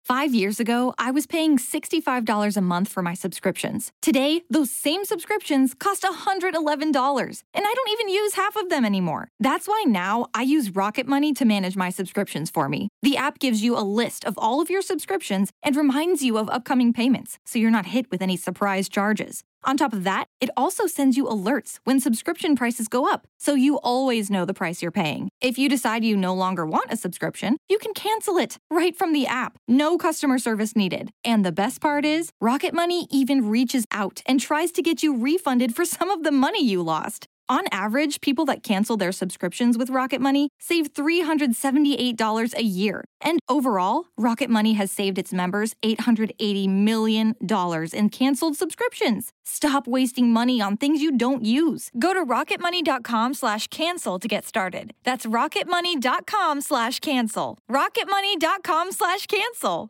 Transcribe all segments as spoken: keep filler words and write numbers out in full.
Five years ago, I was paying sixty-five dollars a month for my subscriptions. Today, those same subscriptions cost one hundred eleven dollars, and I don't even use half of them anymore. That's why now I use Rocket Money to manage my subscriptions for me. The app gives you a list of all of your subscriptions and reminds you of upcoming payments, so you're not hit with any surprise charges. On top of that, it also sends you alerts when subscription prices go up, so you always know the price you're paying. If you decide you no longer want a subscription, you can cancel it right from the app. No customer service needed. And the best part is, Rocket Money even reaches out and tries to get you refunded for some of the money you lost. On average, people that cancel their subscriptions with Rocket Money save three hundred seventy-eight dollars a year. And overall, Rocket Money has saved its members eight hundred eighty million dollars in canceled subscriptions. Stop wasting money on things you don't use. Go to rocketmoney.com slash cancel to get started. That's rocketmoney.com slash cancel. rocketmoney.com slash cancel.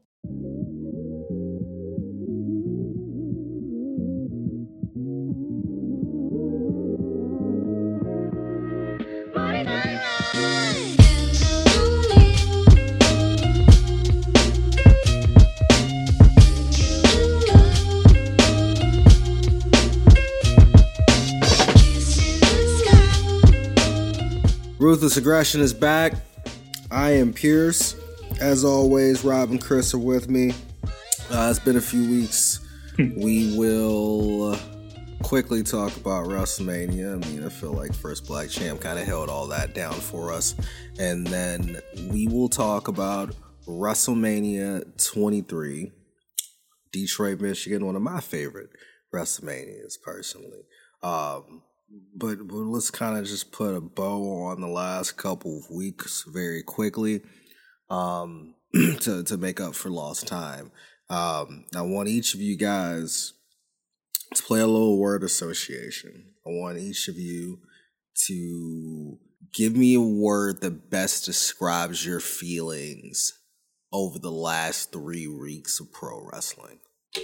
Ruthless Aggression is back. I am Pierce. As always, Rob and Chris are with me. Uh, it's been a few weeks. We will quickly talk about WrestleMania. I mean, I feel like First Black Champ kind of held all that down for us. And then we will talk about WrestleMania twenty-three. Detroit, Michigan, one of my favorite WrestleManias, personally. Um... But, but let's kind of just put a bow on the last couple of weeks very quickly um, to, to make up for lost time. Um, I want each of you guys to play a little word association. I want each of you to give me a word that best describes your feelings over the last three weeks of pro wrestling.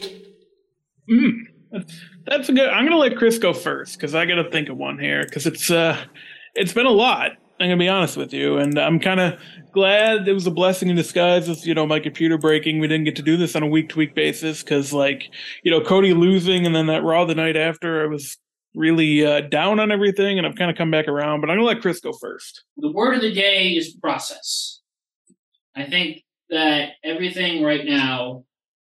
Mm. That's, that's a good. I'm gonna let Chris go first because I gotta think of one here because it's uh, it's been a lot. I'm gonna be honest with you, and I'm kind of glad it was a blessing in disguise. With you know my computer breaking, we didn't get to do this on a week to week basis because like you know Cody losing and then that Raw the night after, I was really uh, down on everything, and I've kind of come back around. But I'm gonna let Chris go first. The word of the day is process. I think that everything right now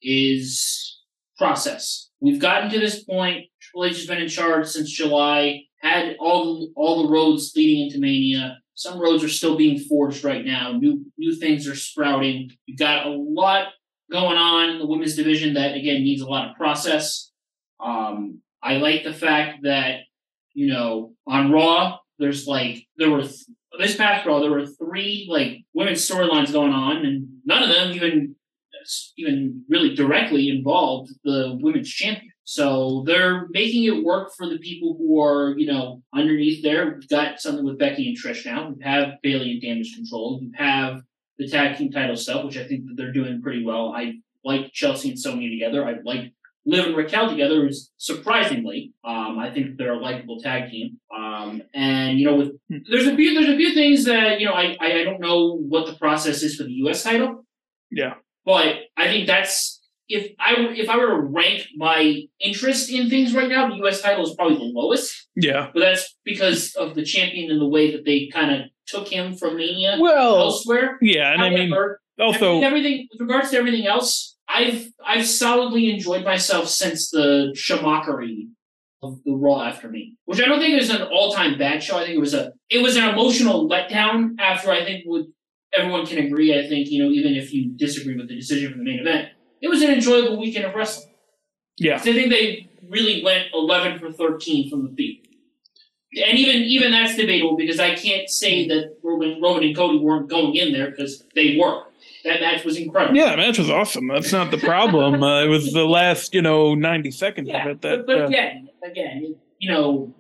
is process. We've gotten to this point. Triple H has been in charge since July, had all, all the roads leading into Mania. Some roads are still being forged right now. New new things are sprouting. You've got a lot going on in the women's division that, again, needs a lot of process. Um, I like the fact that, you know, on Raw, there's like, there were, th- this past Raw, there were three, like, women's storylines going on, and none of them even even really directly involved the women's champion. So they're making it work for the people who are, you know, underneath there. We've got something with Becky and Trish now. We have Bayley and Damage Control. We have the tag team title stuff, which I think that they're doing pretty well. I like Chelsea and Sonya together. I like Liv and Raquel together, is surprisingly. Um, I think they're a likable tag team. Um, and, you know, with there's a few there's a few things that, you know, I, I don't know what the process is for the U S title. Yeah. But I think that's, if I if I were to rank my interest in things right now, the U S title is probably the lowest. Yeah. But that's because of the champion and the way that they kind of took him from Mania well, elsewhere. Yeah, and However, I mean, also... everything with regards to everything else, I've I've solidly enjoyed myself since the Shamakaри of the Raw after me, which I don't think is an all-time bad show. I think it was a it was an emotional letdown after, I think, would everyone can agree, I think, you know, even if you disagree with the decision from the main event, it was an enjoyable weekend of wrestling. Yeah. So I think they really went eleven for thirteen from the field. And even even that's debatable because I can't say that Roman, Roman and Cody weren't going in there because they were. That match was incredible. Yeah, the match was awesome. That's not the problem. uh, it was the last, you know, ninety seconds yeah, of it. That, but, but uh, again, again, you know,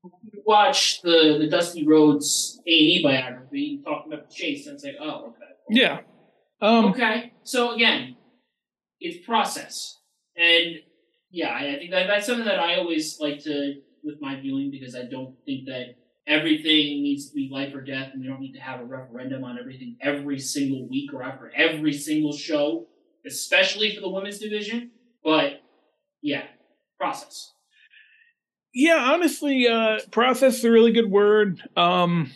watch the, the Dusty Rhodes A and E biography talking about the chase, and it's like, oh, okay. Yeah. Um, okay. So again, it's process. And yeah, I think that that's something that I always like to, with my viewing, because I don't think that everything needs to be life or death, and we don't need to have a referendum on everything every single week or after every single show. especially for the women's division. But yeah, process. Yeah, honestly, uh, process is a really good word. Um,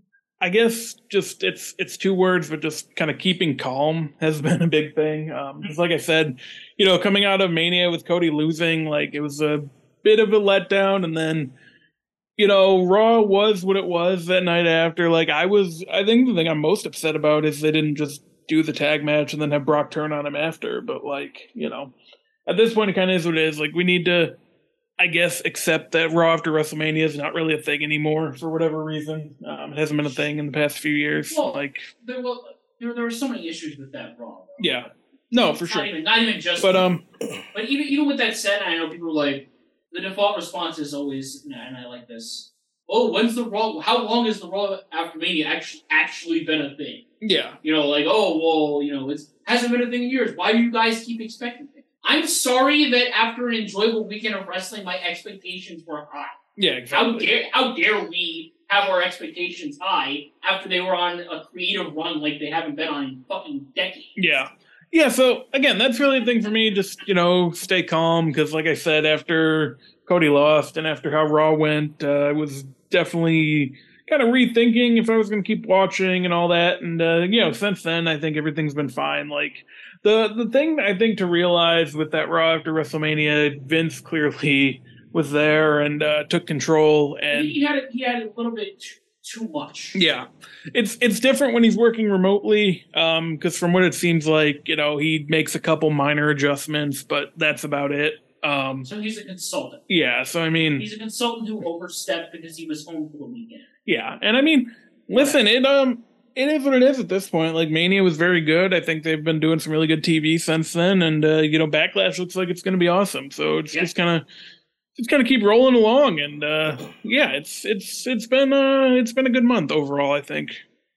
I guess just it's it's two words, but just kind of keeping calm has been a big thing. Um, because like I said, you know, coming out of Mania with Cody losing, like it was a bit of a letdown, and then you know, Raw was what it was that night after. Like I was, I think the thing I'm most upset about is they didn't just do the tag match and then have Brock turn on him after. But like, you know, at this point, it kind of is what it is. Like we need to, I guess, accept that Raw after WrestleMania is not really a thing anymore for whatever reason. Um, it hasn't been a thing in the past few years. Well, like there, well, there, there were so many issues with that Raw. Though. Yeah, no, for not sure. Even, not even just. But um, but even even with that said, I know people are like the default response is always, and I like this. Oh, when's the Raw? How long has the Raw after Mania actually actually been a thing? Yeah. You know, like, oh, well, you know, it hasn't been a thing in years. Why do you guys keep expecting it? I'm sorry that after an enjoyable weekend of wrestling, my expectations were high. Yeah, exactly. How dare, how dare we have our expectations high after they were on a creative run like they haven't been on in fucking decades? Yeah. Yeah, so, again, that's really the thing for me. Just, you know, stay calm, because, like I said, after Cody lost and after how Raw went, uh, I was definitely kind of rethinking if I was going to keep watching and all that. And, uh, you know, since then, I think everything's been fine. Like, the, the thing I think to realize with that Raw after WrestleMania, Vince clearly was there and uh, took control. And he had, he had a little bit too, too much. Yeah. It's it's different when he's working remotely, um, because from what it seems like, you know, he makes a couple minor adjustments, but that's about it. Um, so he's a consultant. Yeah, so I mean... He's a consultant who overstepped because he was home for the weekend. Yeah, and I mean, listen, it um, it is what it is at this point. Like, Mania was very good. I think they've been doing some really good T V since then, and, uh, you know, Backlash looks like it's going to be awesome. So it's yeah. just kind of... Just kind of keep rolling along, and uh, yeah, it's it's it's been uh, it's been a good month overall, I think.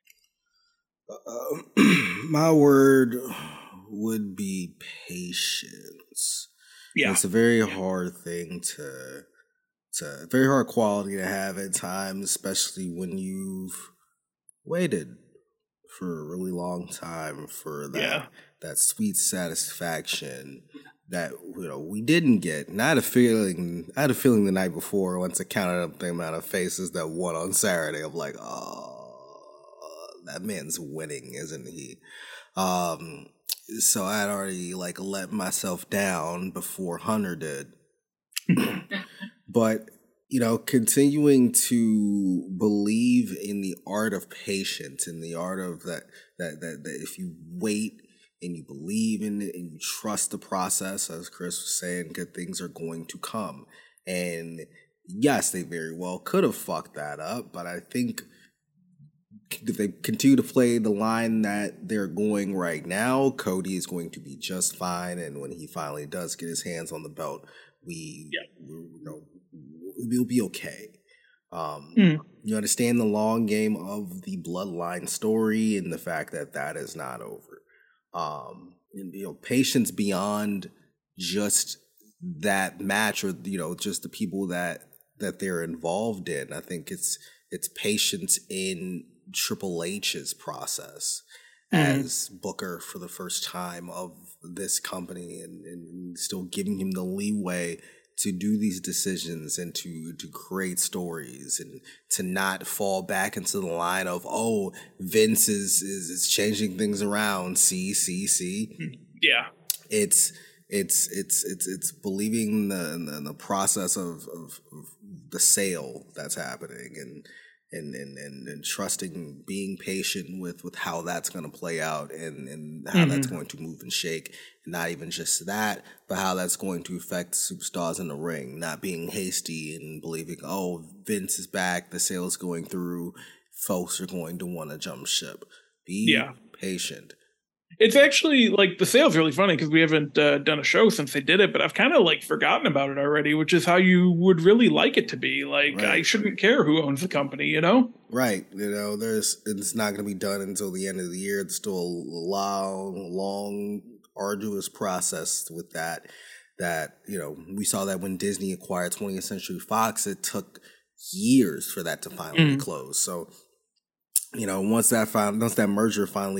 Uh, my word would be patience. Yeah, it's a very hard thing to, to very hard quality to have at times, especially when you've waited for a really long time for that yeah. that sweet satisfaction that, you know, we didn't get. And I had a feeling, I had a feeling the night before, once I counted up the amount of faces that won on Saturday, I'm like, oh, that man's winning, isn't he? Um, so I had already, like, let myself down before Hunter did. But, you know, continuing to believe in the art of patience, in the art of that, that, that, that if you wait, and you believe in it, and you trust the process, as Chris was saying, good things are going to come. And yes, they very well could have fucked that up, but I think if they continue to play the line that they're going right now, Cody is going to be just fine. And when he finally does get his hands on the belt, we, yeah. we you know, we'll be okay. Um, mm. You understand the long game of the bloodline story and the fact that that is not over. Um, and, you know, patience beyond just that match, or, you know, just the people that, that they're involved in. I think it's, it's patience in Triple H's process mm-hmm. as Booker for the first time of this company, and, and still giving him the leeway to do these decisions and to, to create stories, and to not fall back into the line of, oh, Vince is, is, is changing things around. See, see, see. Yeah. It's, it's, it's, it's, it's believing the, the, the process of, of, of the sale that's happening, and, and, and, and, and trusting, being patient with, with how that's going to play out, and, and how mm-hmm. that's going to move and shake. Not even just that, but how that's going to affect superstars in the ring. Not being hasty and believing, oh, Vince is back, the sale's going through, folks are going to want to jump ship. Be yeah. patient. It's actually, like, the sale's really funny because we haven't uh, done a show since they did it, but I've kind of, like, forgotten about it already, which is how you would really like it to be. Like, right. I shouldn't care who owns the company, you know? Right. You know, there's it's not going to be done until the end of the year. It's still a long, long, arduous process with that. That, you know, we saw that when Disney acquired twentieth Century Fox, it took years for that to finally mm. close. So, you know, once that fin- once that merger finally does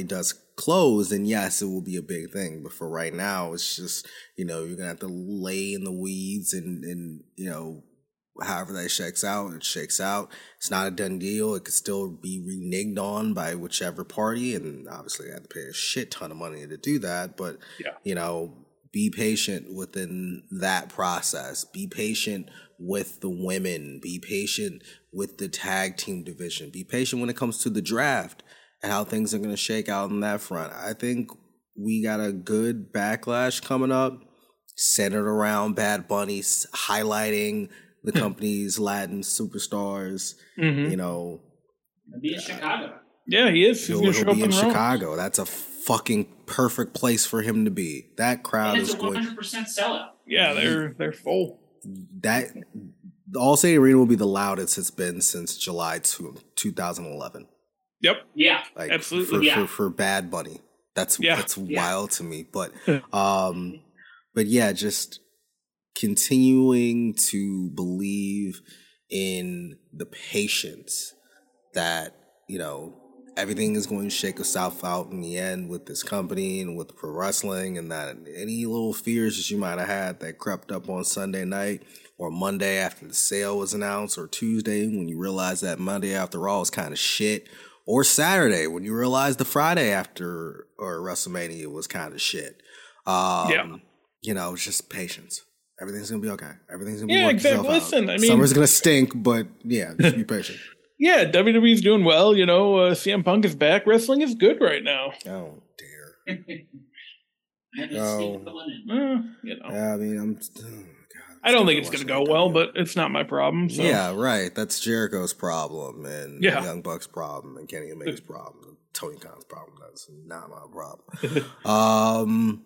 closed, and yes, it will be a big thing. But for right now, it's just, you know, you're gonna have to lay in the weeds and and you know, however that shakes out, it shakes out. It's not a done deal. It could still be reneged on by whichever party, and obviously they have to pay a shit ton of money to do that. But yeah. you know, be patient within that process. Be patient with the women. Be patient with the tag team division. Be patient when it comes to the draft and how things are going to shake out on that front. I think we got a good backlash coming up, centered around Bad Bunny, highlighting the company's Latin superstars. Mm-hmm. You know, he'll be in uh, Chicago. Yeah, he is. He's he'll, he'll be in Chicago. That's a fucking perfect place for him to be. That crowd and it's is a going. one hundred percent sellout. Yeah, they're they're full. That the Allstate Arena will be the loudest it's been since July two thousand eleven. Yep. Yeah. Like absolutely. For, yeah. for, for Bad Bunny. That's yeah. that's yeah. wild to me. But um but yeah, just continuing to believe in the patience that, you know, everything is going to shake itself out in the end with this company and with pro wrestling, and that any little fears that you might have had that crept up on Sunday night or Monday after the sale was announced, or Tuesday when you realized that Monday After Raw was kind of shit, or Saturday when you realized the Friday after or WrestleMania was kind of shit. Um, yeah. You know, it's just patience. Everything's going to be okay. Everything's going to be yeah, working exactly. itself Listen, out. I mean, Summer's going to stink, but yeah, just be patient. Yeah, W W E's doing well. You know, uh, C M Punk is back. Wrestling is good right now. Oh, dear. no. Uh, you know. Yeah, I mean, I'm... Oh, God, I don't think it's going to go well, but it's not my problem. So. Yeah, right. That's Jericho's problem, and yeah. Young Buck's problem, and Kenny Omega's problem, and Tony Khan's problem. That's not my problem. um,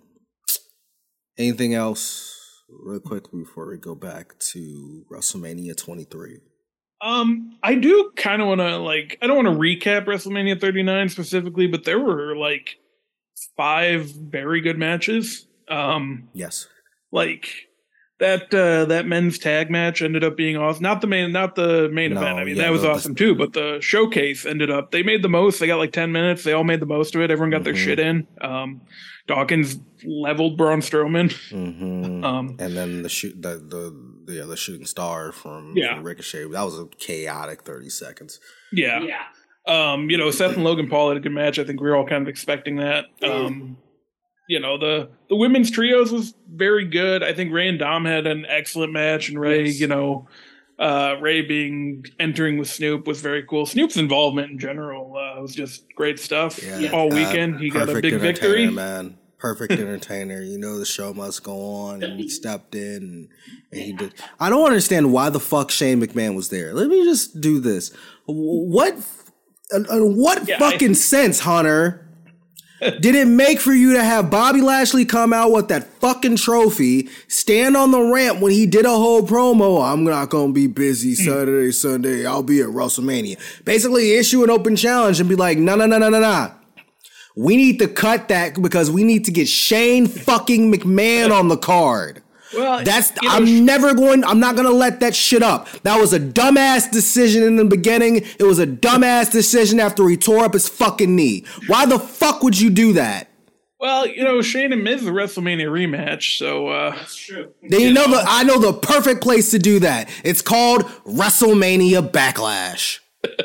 anything else, real quickly, before we go back to WrestleMania twenty-three? Um, I do kind of want to, like, I don't want to recap WrestleMania thirty-nine specifically, but there were, like, five very good matches. Um, yes. Like, that uh, that men's tag match ended up being awesome. Not the main, not the main no, event. I mean, yeah, that was the, awesome too, but the showcase ended up, they made the most. They got, like, ten minutes. They all made the most of it. Everyone got mm-hmm. their shit in. Um, Dawkins leveled Braun Strowman. Mm-hmm. Um, and then the shoot, the, the, the, yeah, the shooting star from, yeah. from Ricochet. That was a chaotic thirty seconds. Yeah. Yeah. Um, you know, Seth and Logan Paul had a good match. I think we were all kind of expecting that. Um, you know, the, the women's trios was very good. I think Ray and Dom had an excellent match, and Ray, yes. you know, uh, Ray being entering with Snoop was very cool. Snoop's involvement in general uh, was just great stuff. Yeah. All weekend, uh, he got a big victory. Man. Perfect entertainer. You know the show must go on, and he stepped in and, and he did. I don't understand why the fuck Shane McMahon was there. Let me just do this. What? Uh, what yeah, fucking I, sense, Hunter? Did it make for you to have Bobby Lashley come out with that fucking trophy, stand on the ramp when he did a whole promo? I'm not gonna be busy Saturday, Sunday. I'll be at WrestleMania. Basically, issue an open challenge and be like, no, no, no, no, no, no. We need to cut that because we need to get Shane fucking McMahon on the card. Well, that's you know, I'm never going. I'm not going to let that shit up. That was a dumbass decision in the beginning. It was a dumbass decision after he tore up his fucking knee. Why the fuck would you do that? Well, you know, Shane and Miz the WrestleMania rematch, so uh, that's true. Then you know the I know the perfect place to do that. It's called WrestleMania Backlash.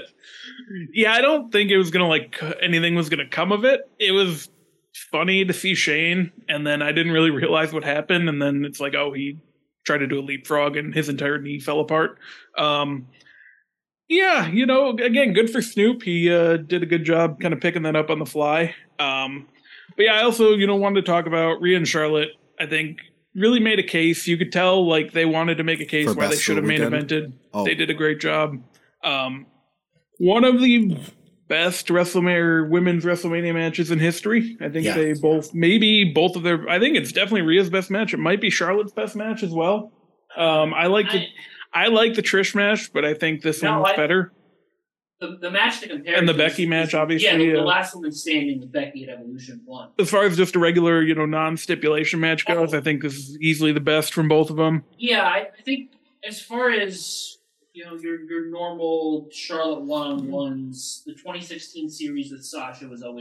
Yeah, I don't think it was gonna like anything was gonna come of it. It was funny to see Shane, and then I didn't really realize what happened, and then it's like, oh, he tried to do a leapfrog and his entire knee fell apart. Um, yeah, you know, again, good for Snoop. He uh, did a good job kind of picking that up on the fly. Um, but yeah, I also, you know, wanted to talk about Rhea and Charlotte. I think really made a case. You could tell like they wanted to make a case why they should have main evented. Oh. They did a great job. Um, one of the best WrestleMania women's WrestleMania matches in history. I think yeah. they both, maybe both of their. I think it's definitely Rhea's best match. It might be Charlotte's best match as well. Um, I like the I, I like the Trish match, but I think this no, one was I, better. The, the match to compare and the is, Becky is, match, obviously. Yeah, the, the uh, last woman standing with Becky at Evolution won. As far as just a regular, you know, non-stipulation match goes, oh. I think this is easily the best from both of them. Yeah, I, I think as far as you know, your your normal Charlotte one-on-ones, the twenty sixteen series with Sasha was always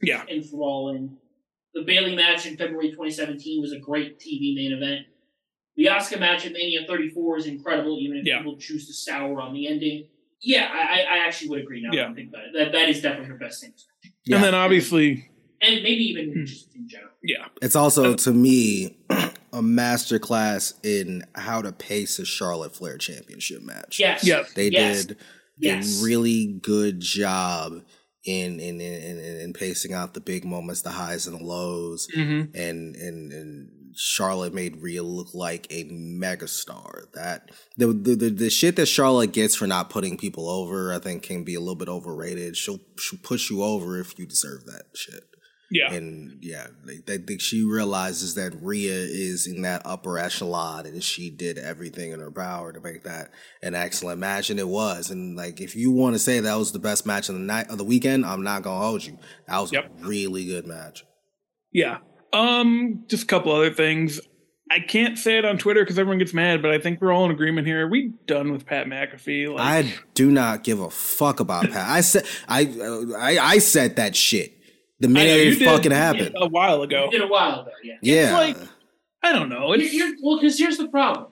Yeah. enthralling. The Bayley match in February twenty seventeen was a great T V main event. The Asuka match at Mania thirty-four is incredible, even if yeah. people choose to sour on the ending. Yeah, I, I actually would agree now yeah. that I think about it. That, that is definitely her best thing. Yeah. And then obviously... And maybe even hmm. just in general. Yeah. It's also, to me, a masterclass in how to pace a Charlotte Flair championship match. Yes. Yes. They yes. did yes. a really good job in in, in in in pacing out the big moments, the highs and the lows. Mm-hmm. And, and, and Charlotte made Rhea look like a megastar. That the, the the the shit that Charlotte gets for not putting people over, I think, can be a little bit overrated. She'll, she'll push you over if you deserve that shit. Yeah. And yeah, I think she realizes that Rhea is in that upper echelon and she did everything in her power to make that an excellent match. And it was. And like, if you want to say that was the best match of the night of the weekend, I'm not going to hold you. That was yep. a really good match. Yeah. Um, just a couple other things. I can't say it on Twitter because everyone gets mad, but I think we're all in agreement here. Are we done with Pat McAfee? Like, I do not give a fuck about Pat. I said, I, I, I said that shit. The minute it fucking happened. A while ago. You did a while ago, yeah. Yeah. It's like, I don't know. It's, you're, you're, well, because here's the problem.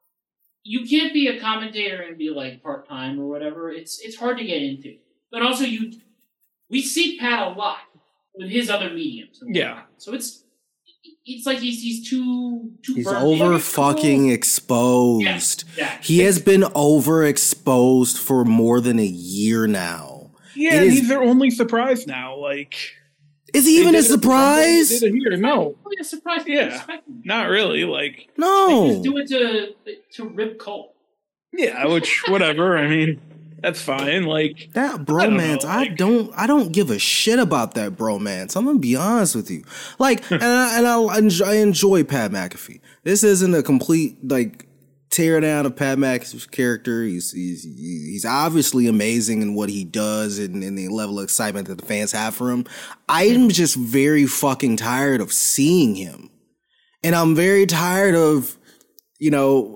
You can't be a commentator and be like part-time or whatever. It's it's hard to get into. But also, you we see Pat a lot with his other mediums. Yeah. So it's it's like he's he's too too He's over fucking cool. exposed. Yes, yeah. He has been overexposed for more than a year now. Yeah, and he's their only surprise now. Like, is he even a surprise? They did it here. No, really a surprise. Yeah, not really. Like, no, they just do it to to rip Cole. Yeah, which wwhatever. I mean, that's fine. Like that bromance, I don't, know, like, I don't, I don't give a shit about that bromance. I'm gonna be honest with you. Like, and I, and I enjoy, I enjoy Pat McAfee. This isn't a complete like tear down of Pat McAfee's character. He's he's he's obviously amazing in what he does and, and the level of excitement that the fans have for him. I'm just very fucking tired of seeing him, and I'm very tired of, you know.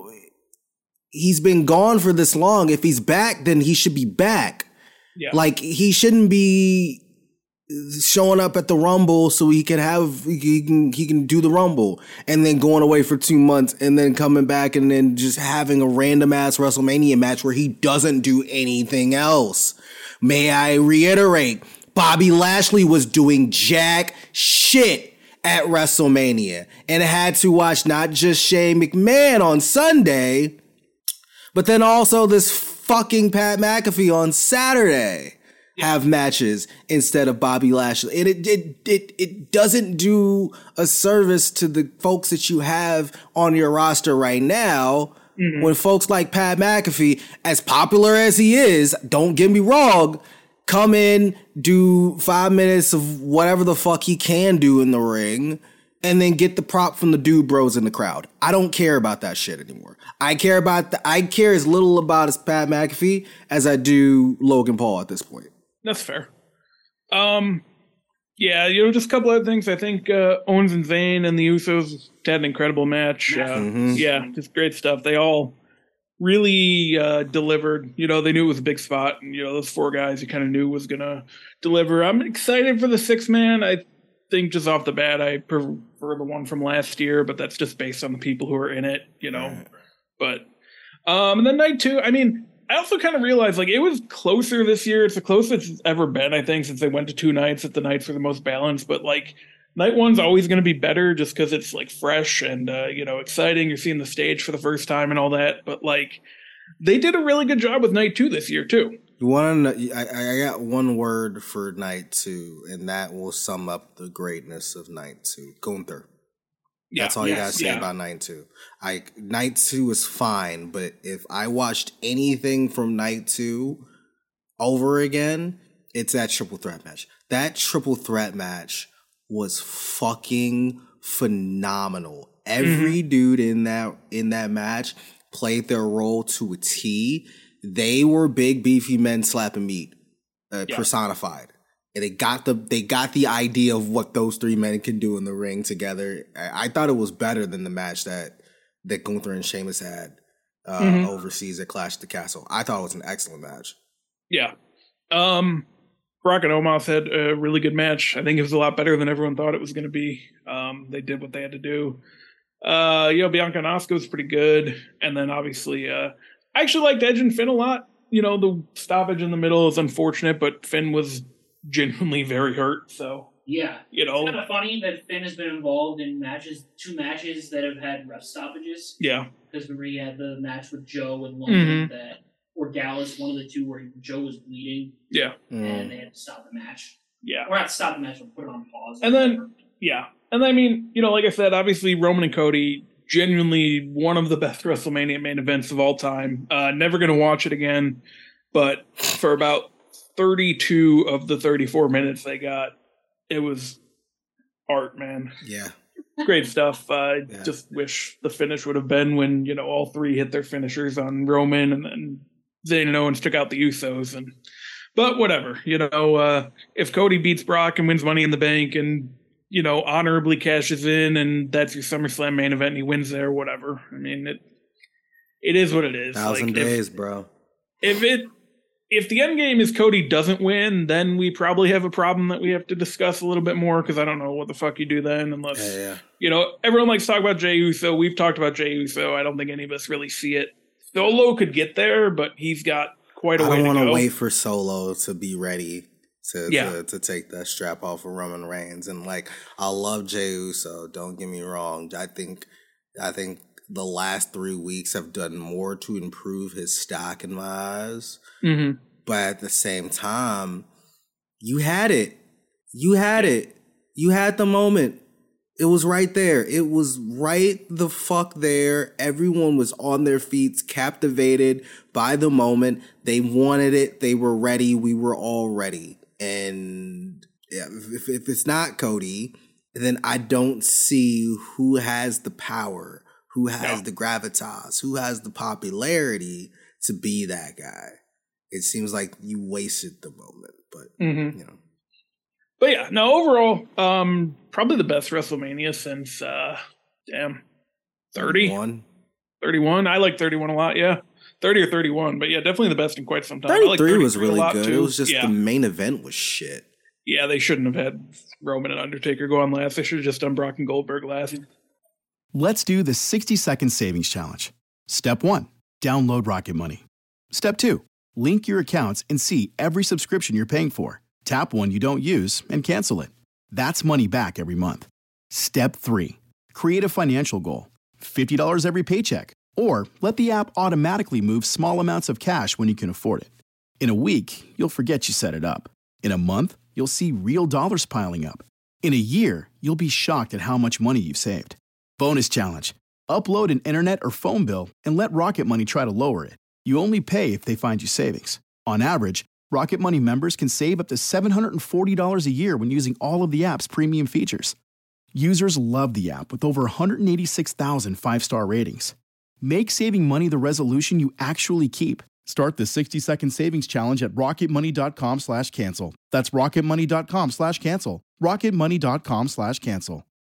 He's been gone for this long. If he's back, then he should be back. Yeah. Like, he shouldn't be showing up at the Rumble so he can have he can he can do the Rumble and then going away for two months and then coming back and then just having a random ass WrestleMania match where he doesn't do anything else. May I reiterate, Bobby Lashley was doing jack shit at WrestleMania and had to watch not just Shane McMahon on Sunday, but then also this fucking Pat McAfee on Saturday yeah. have matches instead of Bobby Lashley. And it, it, it, it doesn't do a service to the folks that you have on your roster right now. Mm-hmm. When folks like Pat McAfee, as popular as he is, don't get me wrong, come in, do five minutes of whatever the fuck he can do in the ring, and then get the prop from the dude bros in the crowd. I don't care about that shit anymore. I care about the, I care as little about as Pat McAfee as I do Logan Paul at this point. That's fair. Um, yeah, you know, just a couple other things. I think uh, Owens and Zayn and the Usos had an incredible match. Uh, mm-hmm. Yeah, just great stuff. They all really uh, delivered. You know, they knew it was a big spot, and you know, those four guys you kind of knew was gonna deliver. I'm excited for the six man. I think just off the bat, I prefer the one from last year, but that's just based on the people who are in it, you know. Right. But um, and then night two, I mean, I also kind of realized like it was closer this year. It's the closest it's ever been, I think, since they went to two nights. That the nights were the most balanced, but like night one's always going to be better just because it's like fresh and uh, you know, exciting. You're seeing the stage for the first time and all that. But like they did a really good job with night two this year too. You want to? I, I got one word for night two, and that will sum up the greatness of night two. Gunther. Yeah, That's all yes, you gotta say yeah. about night two. I night two is fine, but if I watched anything from night two over again, it's that triple threat match. That triple threat match was fucking phenomenal. Every mm-hmm. dude in that in that match played their role to a T. They were big beefy men slapping meat, uh, yeah. personified. And they got the they got the idea of what those three men can do in the ring together. I, I thought it was better than the match that that Gunther and Sheamus had uh, mm-hmm. overseas at Clash at the Castle. I thought it was an excellent match. Yeah. Um, Brock and Omos had a really good match. I think it was a lot better than everyone thought it was going to be. Um, they did what they had to do. Uh, you know, Bianca and Asuka was pretty good. And then obviously, uh, I actually liked Edge and Finn a lot. You know, the stoppage in the middle is unfortunate, but Finn was genuinely very hurt. So, yeah. You know, it's kind of funny that Finn has been involved in matches, two matches that have had ref stoppages. Yeah. Because remember, he had the match with Joe and London mm-hmm. that, or Dallas, one of the two where Joe was bleeding. Yeah. And they had to stop the match. Yeah. Or not stop the match, but put it on pause. And then, yeah. And I mean, you know, like I said, obviously Roman and Cody, genuinely one of the best WrestleMania main events of all time. Uh, never going to watch it again. But for about thirty-two of the thirty-four minutes they got, it was art, man. Yeah. Great stuff. I yeah. just wish the finish would have been when, you know, all three hit their finishers on Roman and then Zayn and Owens took out the Usos. And But whatever, you know, uh, if Cody beats Brock and wins Money in the Bank and, you know, honorably cashes in and that's your SummerSlam main event and he wins there, whatever. I mean, it it is what it is. Thousand like, days, if, bro. If it if the end game is Cody doesn't win, then we probably have a problem that we have to discuss a little bit more because I don't know what the fuck you do then unless, yeah, yeah. you know, everyone likes to talk about Jey Uso. We've talked about Jey Uso. I don't think any of us really see it. Solo could get there, but he's got quite a I way to go. don't want to wait for Solo to be ready to, yeah. to to take that strap off of Roman Reigns. And like, I love Jey Uso. Don't get me wrong. I think I think the last three weeks have done more to improve his stock in my eyes. Mm-hmm. But at the same time, you had it. You had it. You had the moment. It was right there. It was right the fuck there. Everyone was on their feet, captivated by the moment. They wanted it. They were ready. We were all ready. And yeah, if, if it's not Cody, then I don't see who has the power, who has no. the gravitas, who has the popularity to be that guy. It seems like you wasted the moment, but mm-hmm. you know. But yeah, no, overall, um, probably the best WrestleMania since, uh, damn, thirty? thirty-one thirty-one? I like thirty-one a lot, yeah. thirty or thirty-one, but yeah, definitely the best in quite some time. thirty-three, I like was really good. Too. It was just yeah. the main event was shit. Yeah, they shouldn't have had Roman and Undertaker go on last. They should have just done Brock and Goldberg last. Let's do the sixty second savings challenge. Step one, download Rocket Money. Step two, link your accounts and see every subscription you're paying for. Tap one you don't use and cancel it. That's money back every month. Step three, create a financial goal. fifty dollars every paycheck. Or let the app automatically move small amounts of cash when you can afford it. In a week, you'll forget you set it up. In a month, you'll see real dollars piling up. In a year, you'll be shocked at how much money you've saved. Bonus challenge. Upload an internet or phone bill and let Rocket Money try to lower it. You only pay if they find you savings. On average, Rocket Money members can save up to seven hundred forty dollars a year when using all of the app's premium features. Users love the app with over one hundred eighty-six thousand five-star ratings. Make saving money the resolution you actually keep. Start the sixty second savings challenge at rocketmoney.com slash cancel. That's rocketmoney.com slash cancel. rocketmoney.com slash cancel.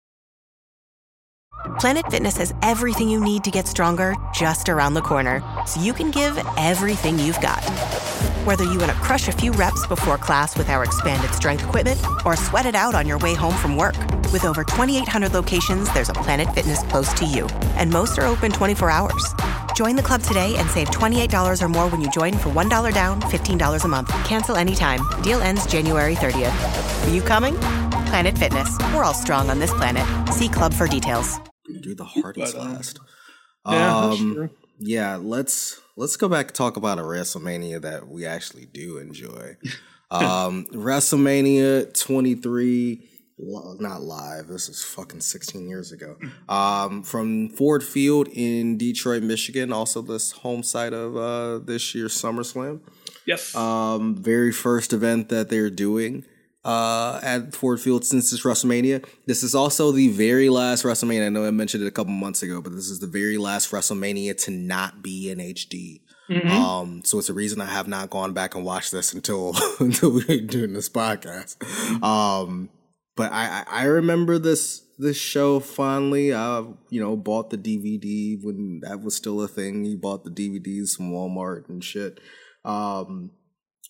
Planet Fitness has everything you need to get stronger just around the corner, so you can give everything you've got. Whether you want to crush a few reps before class with our expanded strength equipment or sweat it out on your way home from work. With over twenty-eight hundred locations, there's a Planet Fitness close to you, and most are open twenty-four hours. Join the club today and save twenty-eight dollars or more when you join for one dollar down, fifteen dollars a month. Cancel anytime. Deal ends January thirtieth. Are you coming? Planet Fitness. We're all strong on this planet. See club for details. Do the hardest But, um, last. Yeah, um, that's true. Yeah, let's let's go back and talk about a WrestleMania that we actually do enjoy. um, WrestleMania twenty-three, not live. This is fucking sixteen years ago. Um, from Ford Field in Detroit, Michigan. Also, this home site of uh, this year's SummerSlam. Yes. Um, very first event that they're doing. Uh, at Ford Field since this WrestleMania. This is also the very last WrestleMania. I know I mentioned it a couple months ago, but this is the very last WrestleMania to not be in H D. Mm-hmm. Um, so it's a reason I have not gone back and watched this until until we were doing this podcast. Um, but I, I remember this this show fondly. I you know bought the D V D when that was still a thing. You bought the D V Ds from Walmart and shit. Um,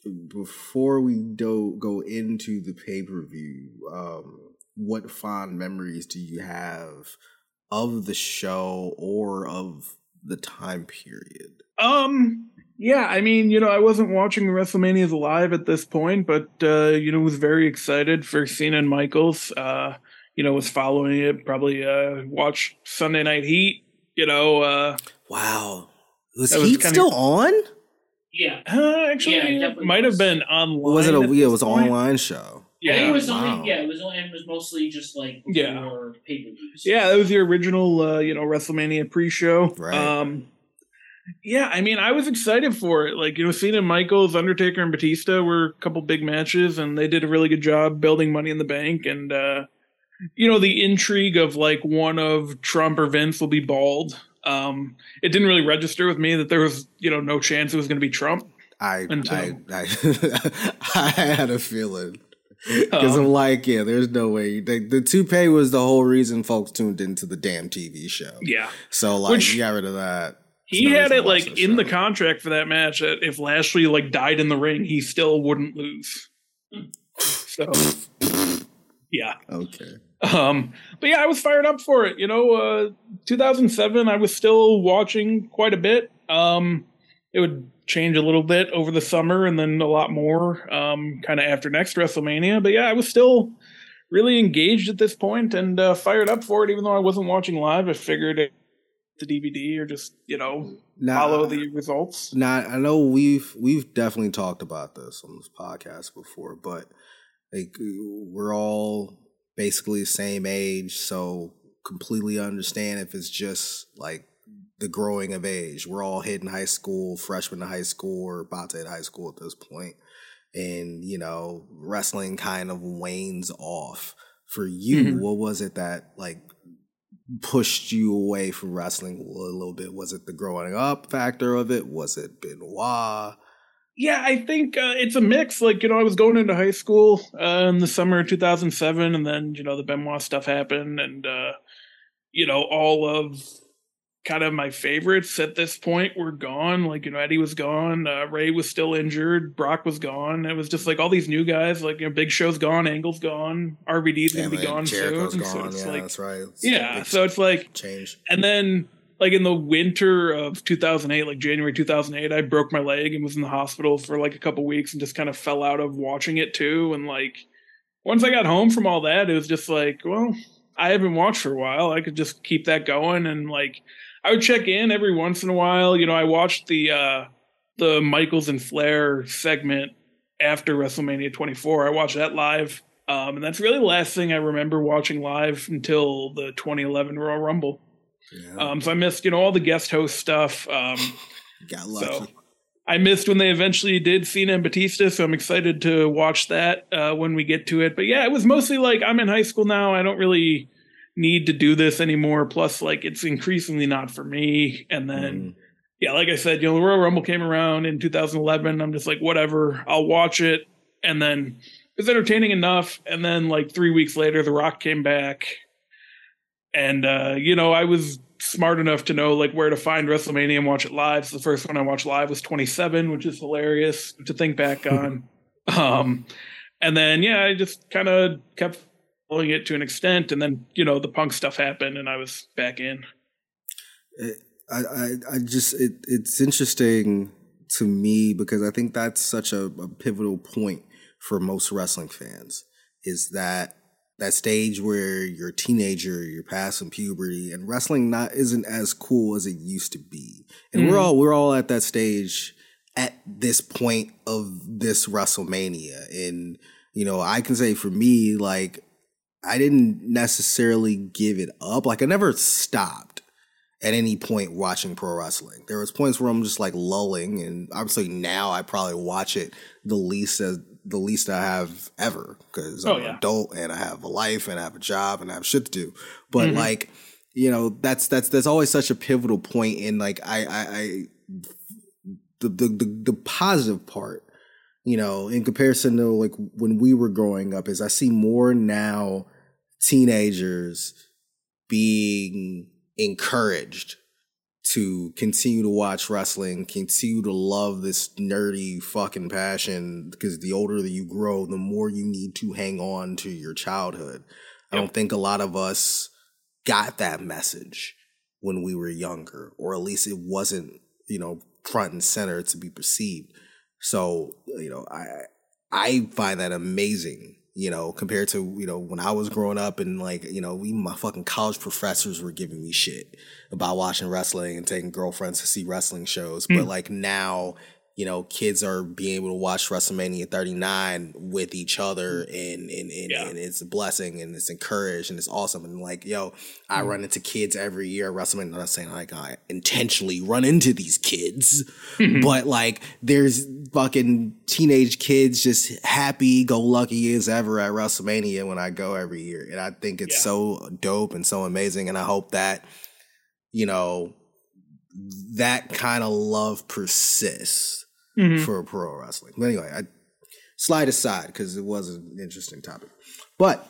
before we do go into the pay per view, um, what fond memories do you have of the show or of the time period? Um, yeah, I mean, you know, I wasn't watching the WrestleManias live at this point, but, uh, you know, was very excited for Cena and Michaels. Uh, you know, was following it, probably uh, watched Sunday Night Heat, you know. Uh, wow. Was was Heat kinda, still on? Yeah. Uh, actually, yeah, it might have been online. Was it a, yeah, it was an online show? Yeah, I think it was wow. only yeah, it was only, it was mostly just like yeah. pay per views. Yeah, that was the original, uh, you know, WrestleMania pre-show. Right. Um, yeah, I mean, I was excited for it. Like, you know, Cena and Michaels, Undertaker and Batista were a couple big matches, and they did a really good job building Money in the Bank. And, uh, you know, the intrigue of, like, one of Trump or Vince will be bald. Um, it didn't really register with me that there was, you know, no chance it was going to be Trump. I, until, I, I, I had a feeling. Because um, I'm like, yeah, there's no way. The, the toupee was the whole reason folks tuned into the damn T V show. Yeah. So, like, Which, you got rid of that. He no had it, like, in show. the contract for that match that if Lashley, like, died in the ring, he still wouldn't lose. So, yeah. Okay. Um, but yeah, I was fired up for it. You know, uh, two thousand seven, I was still watching quite a bit. Um, it would change a little bit over the summer and then a lot more um, kind of after next WrestleMania. But yeah, I was still really engaged at this point and uh, fired up for it, even though I wasn't watching live. I figured it the D V D or just, you know, now, follow the results. Now, I know we've we've definitely talked about this on this podcast before, but like we're all basically the same age, so completely understand if it's just like the growing of age. We're all hitting high school, freshmen in high school, or about to hit high school at this point. And, you know, wrestling kind of wanes off. For you, mm-hmm. what was it that, like, pushed you away from wrestling a little bit? Was it the growing up factor of it? Was it Benoit? Yeah, I think uh, it's a mix. Like, you know, I was going into high school uh, in the summer of two thousand seven, and then, you know, the Benoit stuff happened, and, uh, you know, all of kind of my favorites at this point were gone. Like, you know, Eddie was gone, uh, Ray was still injured, Brock was gone. It was just like all these new guys, like, you know, Big Show's gone, Angle's gone, R V D's gonna be gone Jericho's soon. Gone. So it's yeah, like, that's right. It's yeah, so it's like change. And then, like, in the winter of two thousand eight, like January two thousand eight, I broke my leg and was in the hospital for like a couple weeks and just kind of fell out of watching it too. And like, once I got home from all that, it was just like, well, I haven't watched for a while. I could just keep that going. And like, I would check in every once in a while. You know, I watched the uh, the Michaels and Flair segment after WrestleMania twenty-four. I watched that live. Um, and that's really the last thing I remember watching live until the twenty eleven Royal Rumble. Yeah. Um, so I missed, you know, all the guest host stuff. Um, Got lucky. So I missed when they eventually did Cena and Batista, so I'm excited to watch that uh, when we get to it. But yeah, it was mostly like, I'm in high school now. I don't really need to do this anymore. Plus, like, it's increasingly not for me. And then, mm. yeah, like I said, you know, the Royal Rumble came around in two thousand eleven. I'm just like, whatever, I'll watch it. And then it was entertaining enough. And then, like, three weeks later, The Rock came back. And, uh, you know, I was smart enough to know, like, where to find WrestleMania and watch it live. So the first one I watched live was twenty-seven, which is hilarious to think back on. um, and then, yeah, I just kind of kept following it to an extent. And then, you know, the Punk stuff happened and I was back in. I, I, I just, it, it's interesting to me because I think that's such a, a pivotal point for most wrestling fans is that that stage where you're a teenager, you're passing puberty, and wrestling not isn't as cool as it used to be. And mm. we're all we're all at that stage at this point of this WrestleMania. And, you know, I can say for me, like, I didn't necessarily give it up. Like, I never stopped at any point watching pro wrestling. There was points where I'm just like lulling, and obviously now I probably watch it the least as the least I have ever because I'm oh, yeah. an adult and I have a life and I have a job and I have shit to do. But mm-hmm. like, you know, that's that's that's always such a pivotal point. And like, I, I, I the, the the the positive part, you know, in comparison to like when we were growing up, is I see more now teenagers being encouraged to continue to watch wrestling, continue to love this nerdy fucking passion, because the older that you grow, the more you need to hang on to your childhood. I don't think a lot of us got that message when we were younger, or at least it wasn't, you know, front and center to be perceived. So, you know, I I find that amazing, you know, compared to, you know, when I was growing up and like, you know, even my fucking college professors were giving me shit about watching wrestling and taking girlfriends to see wrestling shows. Mm. But like now, you know, kids are being able to watch WrestleMania thirty-nine with each other, and and, and, yeah. and it's a blessing, and it's encouraged, and it's awesome. And like, yo, I mm. run into kids every year at WrestleMania. I'm not saying like I intentionally run into these kids, but like there's fucking teenage kids just happy go lucky as ever at WrestleMania when I go every year. And I think it's yeah. so dope and so amazing. And I hope that, you know, that kind of love persists. Mm-hmm. For pro wrestling. But anyway, I slide aside because it was an interesting topic. But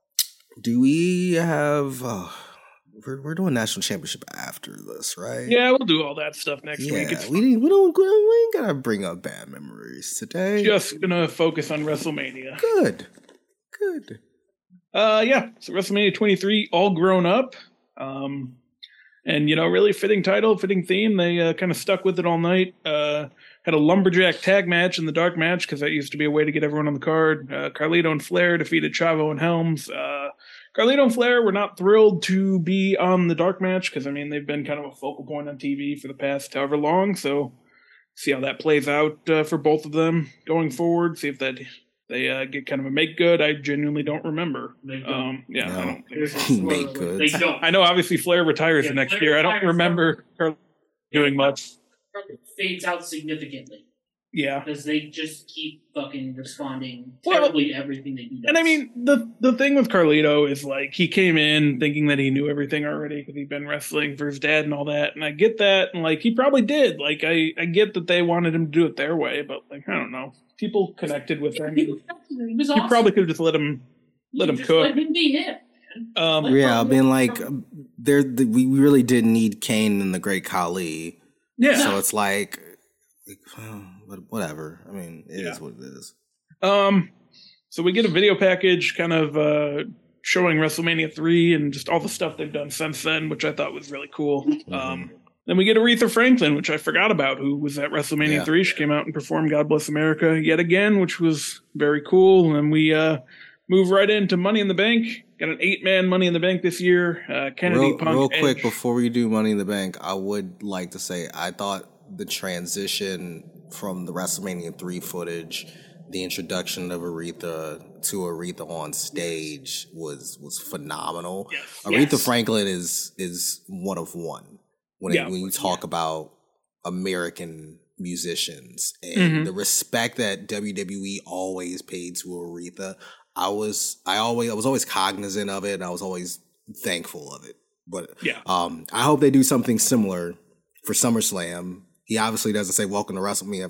do we have... Uh, we're, we're doing national championship after this, right? Yeah, we'll do all that stuff next yeah, week. It's we, didn't, we, don't, we ain't got to bring up bad memories today. Just going to focus on WrestleMania. Good. Good. Uh, yeah, so WrestleMania twenty-three, all grown up. Um, and, you know, really fitting title, fitting theme. They uh, kind of stuck with it all night. Uh... Had a lumberjack tag match in the dark match because that used to be a way to get everyone on the card. Uh, Carlito and Flair defeated Chavo and Helms. Uh, Carlito and Flair were not thrilled to be on the dark match because, I mean, they've been kind of a focal point on T V for the past however long. So see how that plays out uh, for both of them going forward. See if that they uh, get kind of a make good. I genuinely don't remember. They don't. Um, yeah, no. I don't think so. Make good. They don't. I know obviously Flair retires yeah, the next Flair year. I don't remember Carlito doing much. It fades out significantly. Yeah. Because they just keep fucking responding terribly well, to everything they do. And I mean, the the thing with Carlito is like he came in thinking that he knew everything already because he'd been wrestling for his dad and all that. And I get that. And like he probably did. Like I, I get that they wanted him to do it their way. But like, I don't know. People connected with him. He was awesome. You probably could have just let him, let him just cook. Let him be him. Um, yeah, I mean, like, there the, we really didn't need Kane and the Great Khali. Yeah. So it's like, like whatever. I mean, it yeah. is what it is. Um, so we get a video package kind of uh, showing WrestleMania three and just all the stuff they've done since then, which I thought was really cool. Mm-hmm. Um, then we get Aretha Franklin, which I forgot about, who was at WrestleMania yeah. three. She came out and performed God Bless America yet again, which was very cool. And then we uh, move right into Money in the Bank. Got an eight-man Money in the Bank this year. Uh, Kennedy, real, Punk, Real quick, Edge. Before we do Money in the Bank, I would like to say I thought the transition from the WrestleMania three footage, the introduction of Aretha to Aretha on stage was was phenomenal. Yes. Aretha yes. Franklin is is one of one when, yeah. it, when you talk yeah. about American musicians and mm-hmm. the respect that W W E always paid to Aretha. I was I always I was always cognizant of it, and I was always thankful of it. But yeah. um, I hope they do something similar for SummerSlam. He obviously doesn't say "Welcome to WrestleMania."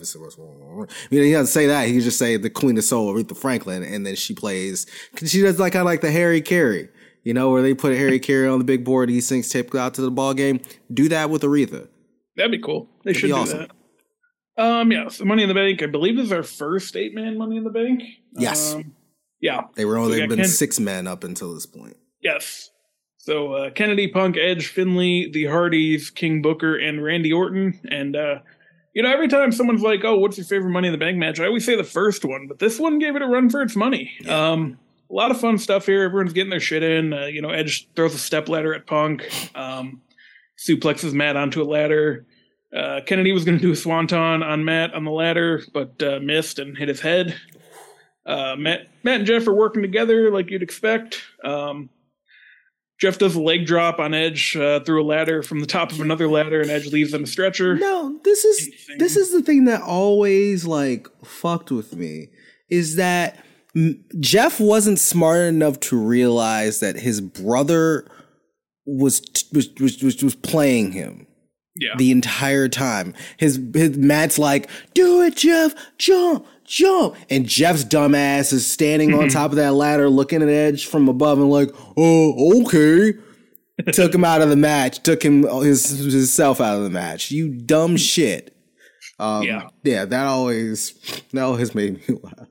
I mean, he doesn't say that. He can just say the Queen of Soul, Aretha Franklin, and then she plays. She does like kind of like the Harry Carey, you know, where they put Harry Carey on the big board. He sings "Take Out to the Ball Game." Do that with Aretha. That'd be cool. They That'd should do awesome. that. Um, yeah. So Money in the Bank, I believe, is our first eight-man Money in the Bank. Yes. Um, yeah. They were only so we been Ken- six men up until this point. Yes. So uh, Kennedy, Punk, Edge, Finlay, the Hardys, King Booker, and Randy Orton. And, uh, you know, every time someone's like, oh, what's your favorite Money in the Bank match? I always say the first one, but this one gave it a run for its money. Yeah. Um, a lot of fun stuff here. Everyone's getting their shit in. Uh, you know, Edge throws a stepladder at Punk, um, suplexes Matt onto a ladder. Uh, Kennedy was going to do a swanton on Matt on the ladder, but uh, missed and hit his head. Uh, Matt, Matt and Jeff are working together like you'd expect. Um, Jeff does a leg drop on Edge uh, through a ladder from the top of another ladder, and Edge leaves on a stretcher. No, this is Anything. this is the thing that always like fucked with me is that Jeff wasn't smart enough to realize that his brother was was was, was, was playing him. Yeah. The entire time. His his Matt's like, do it, Jeff, jump, jump. And Jeff's dumbass is standing on top of that ladder looking at Edge from above and like, oh, okay. took him out of the match, took him his himself out of the match. You dumb shit. Um, yeah, yeah, that always that always made me laugh.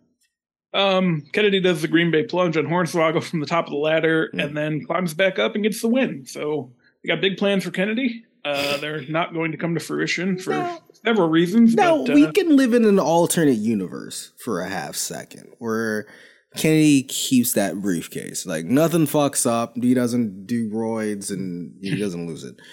Um, Kennedy does the Green Bay plunge on Hornswoggle from the top of the ladder mm. and then climbs back up and gets the win. So we got big plans for Kennedy. Uh, they're not going to come to fruition for no. several reasons. No, but, uh, we can live in an alternate universe for a half second where Kennedy keeps that briefcase. Like, nothing fucks up. He doesn't do roids and he doesn't lose it.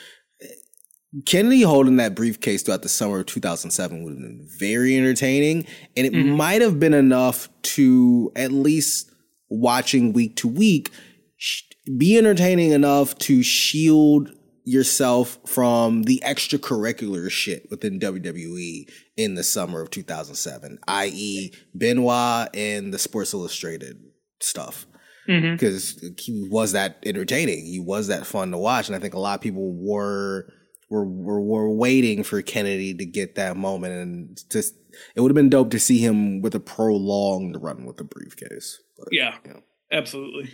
Kennedy holding that briefcase throughout the summer of two thousand seven would have been very entertaining, and it mm-hmm. might have been enough to, at least watching week to week, sh- be entertaining enough to shield yourself from the extracurricular shit within W W E in the summer of two thousand seven, that is. Benoit and the Sports Illustrated stuff. Because mm-hmm. he was that entertaining. He was that fun to watch, and I think a lot of people were... We're, we're, we're waiting for Kennedy to get that moment, and just it would have been dope to see him with a prolonged run with the briefcase. But, yeah, you know. Absolutely.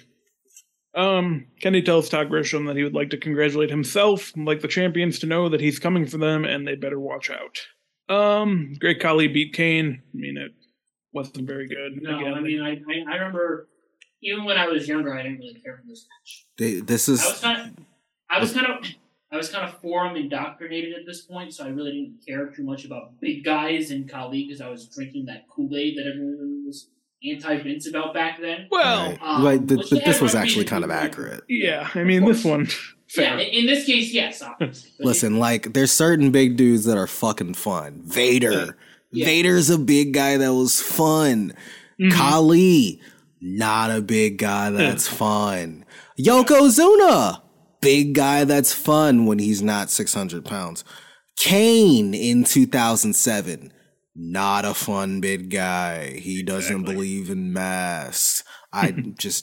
Um, Kennedy tells Todd Grisham that he would like to congratulate himself and like the champions to know that he's coming for them and they better watch out. Um, Great Khali beat Kane. I mean, it wasn't very good. No, Again, I mean, I, I I remember even when I was younger, I didn't really care for this match. They, this is. I was kind of. I was kind of. I was kind of forum indoctrinated at this point, so I really didn't care too much about big guys and Khali because I was drinking that Kool-Aid that everyone was anti-Vince about back then. Well, right. Um, right. The, the, this was actually kind of accurate. Yeah, I mean, this one. Fair. Yeah, in this case, yes, obviously. Listen, it, like, there's certain big dudes that are fucking fun. Vader. Yeah. Vader's a big guy that was fun. Mm-hmm. Khali, not a big guy that's fun. Yokozuna. Big guy that's fun when he's not six hundred pounds. Kane in two thousand seven, not a fun big guy. He doesn't exactly. believe in masks. I just...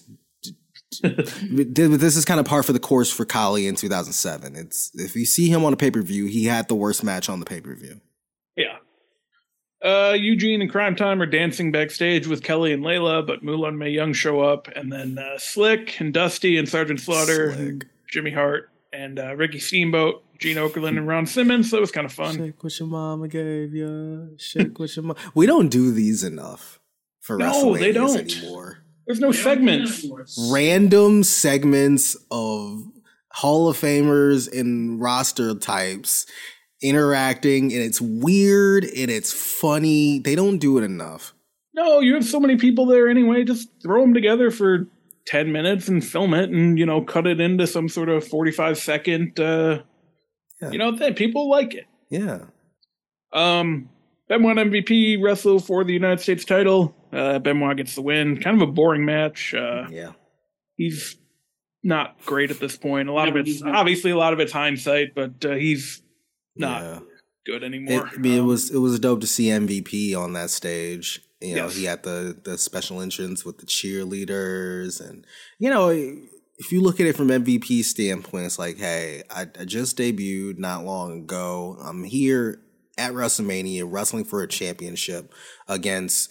this is kind of par for the course for Khali in two thousand seven. It's if you see him on a pay-per-view, he had the worst match on the pay-per-view. Yeah. Uh, Eugene and Crime Time are dancing backstage with Kelly and Layla, but Moolah and Mae Young show up, and then uh, Slick and Dusty and Sergeant Slaughter... Slick. Jimmy Hart and uh, Ricky Steamboat, Gene Okerlund, and Ron Simmons. So it was kind of fun. Shake what your mama gave you. Shake what your mama. We don't do these enough for no, WrestleManias they don't. anymore. There's no segments. Random segments of Hall of Famers and roster types interacting, and it's weird and it's funny. They don't do it enough. No, you have so many people there anyway. Just throw them together for ten minutes and film it and, you know, cut it into some sort of forty-five second, uh, yeah. you know, thing. People like it. Yeah. Um, Benoit M V P wrestle for the United States title. Uh, Benoit gets the win. Kind of a boring match. Uh, yeah. He's not great at this point. A lot of it's, obviously a lot of it's hindsight, but uh, he's not yeah. good anymore. It, I mean, um, it was, it was dope to see M V P on that stage. You know, yes. he had the, the special entrance with the cheerleaders. And, you know, if you look at it from M V P's standpoint, it's like, hey, I, I just debuted not long ago. I'm here at WrestleMania wrestling for a championship against,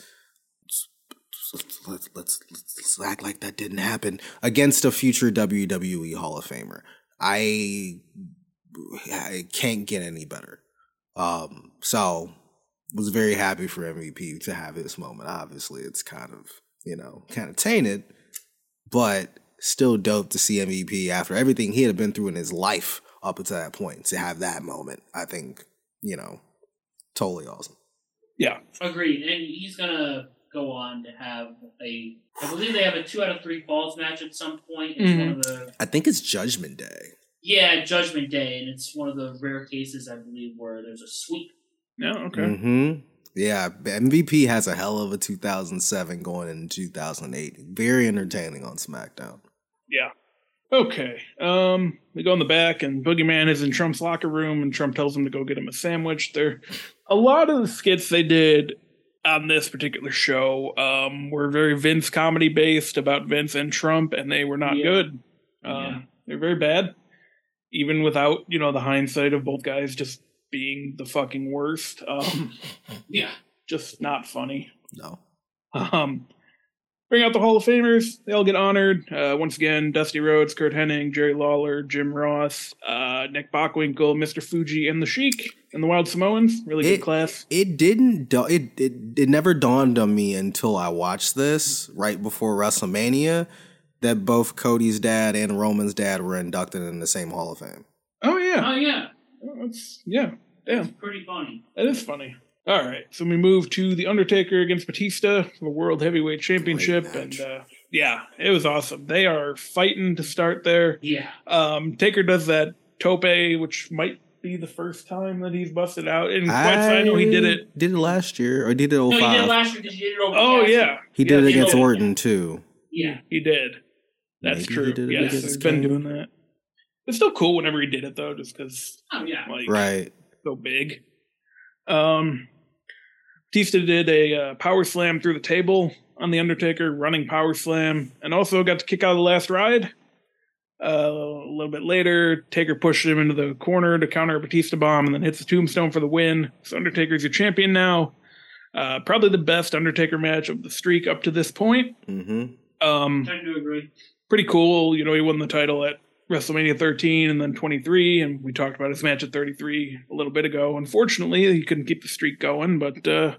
let's, let's, let's act like that didn't happen, against a future W W E Hall of Famer. I, I can't get any better. Um, so... was very happy for M V P to have this moment. Obviously, it's kind of, you know, kind of tainted, but still dope to see M V P after everything he had been through in his life up until that point to have that moment. I think, you know, totally awesome. Yeah. Agreed. And he's going to go on to have a, I believe they have a two out of three falls match at some point. It's mm-hmm. one of the, I think it's Judgment Day. Yeah, Judgment Day. And it's one of the rare cases, I believe, where there's a sweep. Yeah, okay. Mm-hmm. Yeah, M V P has a hell of a two thousand seven going into two thousand eight. Very entertaining on SmackDown. Yeah. Okay. Um, we go in the back, and Boogeyman is in Trump's locker room, and Trump tells him to go get him a sandwich. There, a lot of the skits they did on this particular show um, were very Vince comedy based about Vince and Trump, and they were not yeah. good. Um, yeah. They're very bad, even without, you know, the hindsight of both guys just being the fucking worst. Um, yeah. Just not funny. No. Um, bring out the Hall of Famers. They all get honored. Uh, once again, Dusty Rhodes, Kurt Hennig, Jerry Lawler, Jim Ross, uh, Nick Bockwinkel, Mister Fuji, and the Sheik, and the Wild Samoans. Really good it, class. It didn't. Da- it, it it never dawned on me until I watched this right before WrestleMania that both Cody's dad and Roman's dad were inducted in the same Hall of Fame. Oh yeah. Oh yeah. That's yeah. Damn. That's pretty funny. That is funny. All right, so we move to The Undertaker against Batista for the World Heavyweight Championship, and uh, yeah, it was awesome. They are fighting to start there. Yeah. Um, Taker does that tope, which might be the first time that he's busted out. And I, I know he did it. Did it last year, or did it oh five? No, he did it last year because he did it over. Oh Cassie. yeah, He did yeah, it against he did. Orton too. Yeah, he did. That's Maybe true. he did it Yes, against he's been Kane. doing that. It's still cool whenever he did it though, just because. Oh yeah. Like, Right. so big. Um, Batista did a uh, power slam through the table on The Undertaker, running power slam, and also got to kick out of the last ride. Uh, a little bit later, Taker pushed him into the corner to counter a Batista bomb and then hits the tombstone for the win. So Undertaker's your champion now. Uh, probably the best Undertaker match of the streak up to this point. Mm-hmm. Um, I do agree. pretty cool. You know, he won the title at WrestleMania thirteen and then twenty-three, and we talked about his match at thirty-three a little bit ago. Unfortunately, he couldn't keep the streak going, but uh,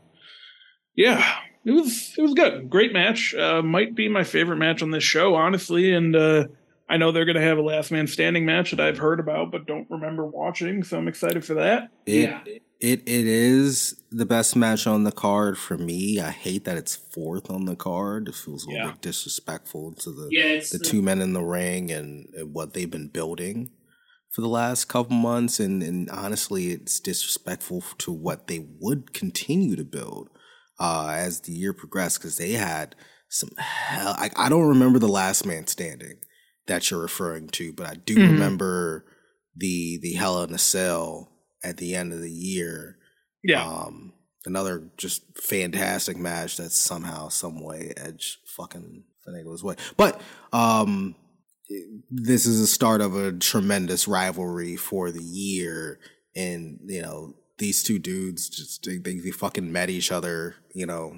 yeah, it was it was good. Great match. Uh, might be my favorite match on this show, honestly. And uh, I know they're going to have a last man standing match that I've heard about but don't remember watching, so I'm excited for that. It, Yeah. it it is the best match on the card for me. I hate that it's fourth on the card. It feels a little Yeah. bit disrespectful to the Yeah, it's the the- two men in the ring and, and what they've been building for the last couple months. And, and honestly, it's disrespectful to what they would continue to build uh, as the year progressed, because they had some hell. I, I don't remember the last man standing that you're referring to, but I do Mhm. remember the the Hell in a Cell at the end of the year. Yeah. Um, another just fantastic match that somehow, some way, Edge fucking finagled his way. But um, this is the start of a tremendous rivalry for the year, and you know these two dudes just they, they fucking met each other, you know,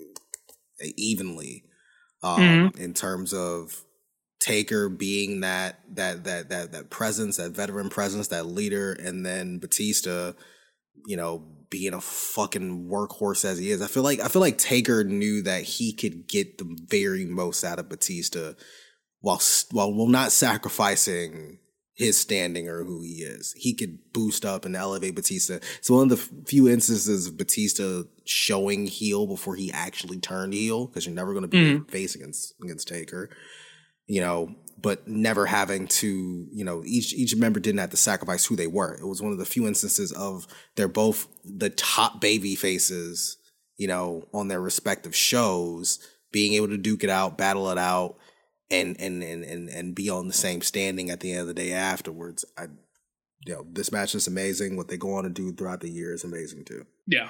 evenly um, Mhm. in terms of Taker being that that that that that presence, that veteran presence, that leader, and then Batista, you know, being a fucking workhorse as he is. I feel like I feel like Taker knew that he could get the very most out of Batista while while while not sacrificing his standing or who he is. He could boost up and elevate Batista. It's one of the few instances of Batista showing heel before he actually turned heel, because you're never going to be Mhm. face against against Taker. You know, but never having to, you know, each each member didn't have to sacrifice who they were. It was one of the few instances of they're both the top baby faces, you know, on their respective shows, being able to duke it out, battle it out, and and and and, and be on the same standing at the end of the day afterwards. I, you know, this match is amazing. What they go on to do throughout the year is amazing too. Yeah.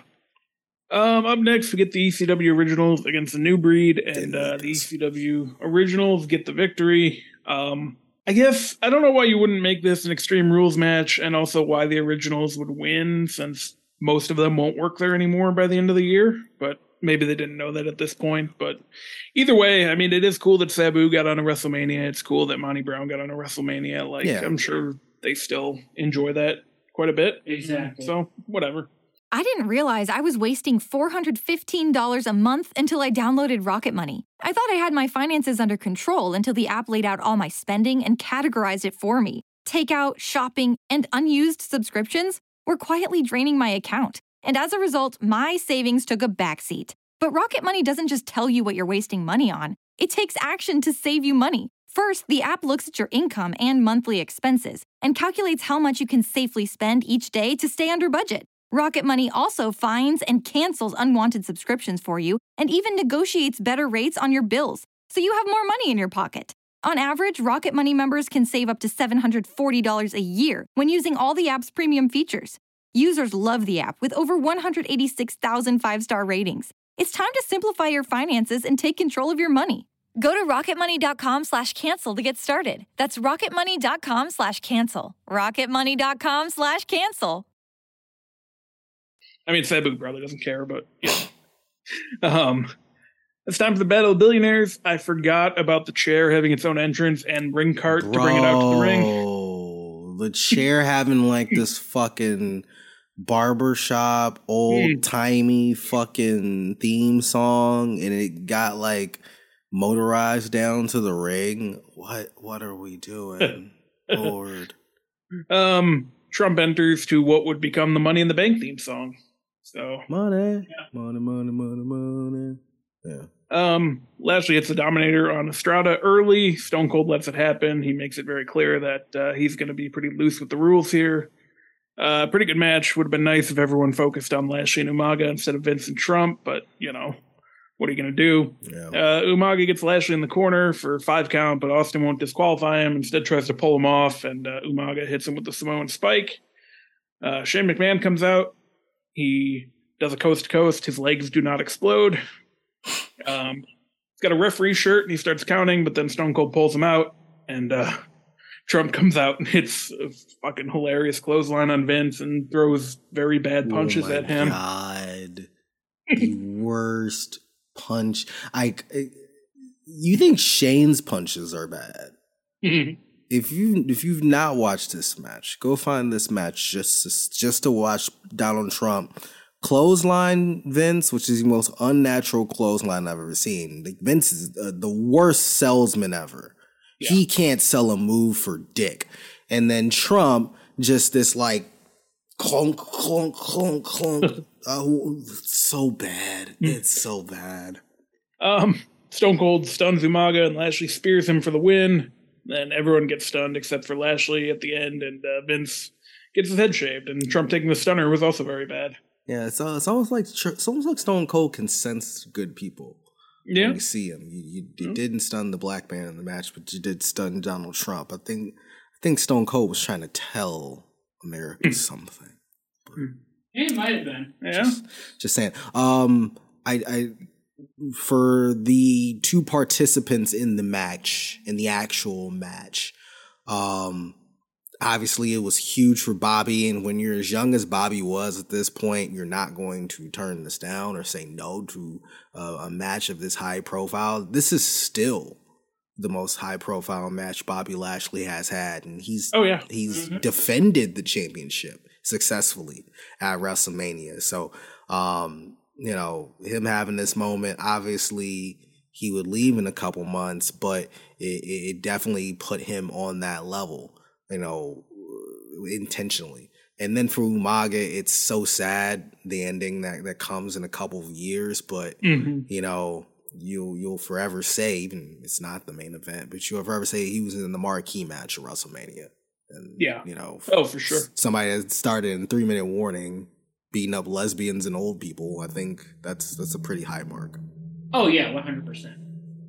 Um, up next, we get the E C W Originals against the New Breed, and Didn't uh, like the E this. C W Originals get the victory. Um, I guess, I don't know why you wouldn't make this an Extreme Rules match, and also why the Originals would win, since most of them won't work there anymore by the end of the year, but maybe they didn't know that at this point. But either way, I mean, it is cool that Sabu got on a WrestleMania. It's cool that Monty Brown got on a WrestleMania. Like, Yeah. I'm sure they still enjoy that quite a bit. Exactly. So, whatever. I didn't realize I was wasting four hundred fifteen dollars a month until I downloaded Rocket Money. I thought I had my finances under control until the app laid out all my spending and categorized it for me. Takeout, shopping, and unused subscriptions were quietly draining my account. And as a result, my savings took a backseat. But Rocket Money doesn't just tell you what you're wasting money on. It takes action to save you money. First, the app looks at your income and monthly expenses and calculates how much you can safely spend each day to stay under budget. Rocket Money also finds and cancels unwanted subscriptions for you and even negotiates better rates on your bills, so you have more money in your pocket. On average, Rocket Money members can save up to seven hundred forty dollars a year when using all the app's premium features. Users love the app with over one hundred eighty-six thousand five-star ratings. It's time to simplify your finances and take control of your money. Go to rocketmoney.com slash cancel to get started. That's rocketmoney.com slash cancel. rocketmoney.com slash cancel. I mean, Sabu probably doesn't care, but yeah. um, It's time for the Battle of Billionaires. I forgot about the chair having its own entrance and ring cart Bro, to bring it out to the ring. The chair having like this fucking barbershop, old timey fucking theme song, and it got like motorized down to the ring. What what are we doing? Lord. Um, Trump enters to what would become the Money in the Bank theme song. So money, yeah. money, money, money, money. Yeah. Um, Lashley hits the Dominator on Estrada early. Stone Cold lets it happen. He makes it very clear that uh, he's going to be pretty loose with the rules here. Uh, pretty good match. Would have been nice if everyone focused on Lashley and Umaga instead of Vince and Trump, but, you know, what are you going to do? Yeah. Uh, Umaga gets Lashley in the corner for five count, but Austin won't disqualify him. Instead tries to pull him off, and uh, Umaga hits him with the Samoan spike. Uh, Shane McMahon comes out. He does a coast-to-coast. His legs do not explode. Um, he's got a referee shirt and he starts counting, but then Stone Cold pulls him out, and uh, Trump comes out and hits a fucking hilarious clothesline on Vince and throws very bad punches oh my at him. God, the worst punch. I. You think Shane's punches are bad? If you if you've not watched this match, go find this match just just to watch Donald Trump clothesline Vince, which is the most unnatural clothesline I've ever seen. Like Vince is uh, the worst salesman ever. Yeah. He can't sell a move for dick. And then Trump, just this like clunk, clunk, clunk, clunk. Oh, it's so bad. It's so bad. Um, Stone Cold stuns Umaga and Lashley spears him for the win. Then everyone gets stunned except for Lashley at the end, and uh, Vince gets his head shaved. And Trump taking the stunner was also very bad. Yeah, it's uh, it's almost like it's almost like Stone Cold can sense good people. Yeah, when you see him, you, you, you mm-hmm. didn't stun the black man in the match, but you did stun Donald Trump. I think I think Stone Cold was trying to tell America something. It might have been. Yeah, just, just saying. Um, I, I for the two participants in the match, in the actual match, um. Obviously, it was huge for Bobby, and when you're as young as Bobby was at this point, you're not going to turn this down or say no to uh, a match of this high profile. This is still the most high profile match Bobby Lashley has had, and he's oh yeah he's mm-hmm. defended the championship successfully at WrestleMania. So, um, you know, him having this moment, obviously he would leave in a couple months, but it, it definitely put him on that level. You know, intentionally. And then for Umaga, it's so sad, the ending that, that comes in a couple of years, but, mm-hmm. you know, you'll, you'll forever say, even it's not the main event, but you'll forever say he was in the marquee match of WrestleMania. And, yeah. you know, oh, for sure. Somebody that started in three minute warning, beating up lesbians and old people. I think that's, that's a pretty high mark. Oh, yeah, one hundred percent.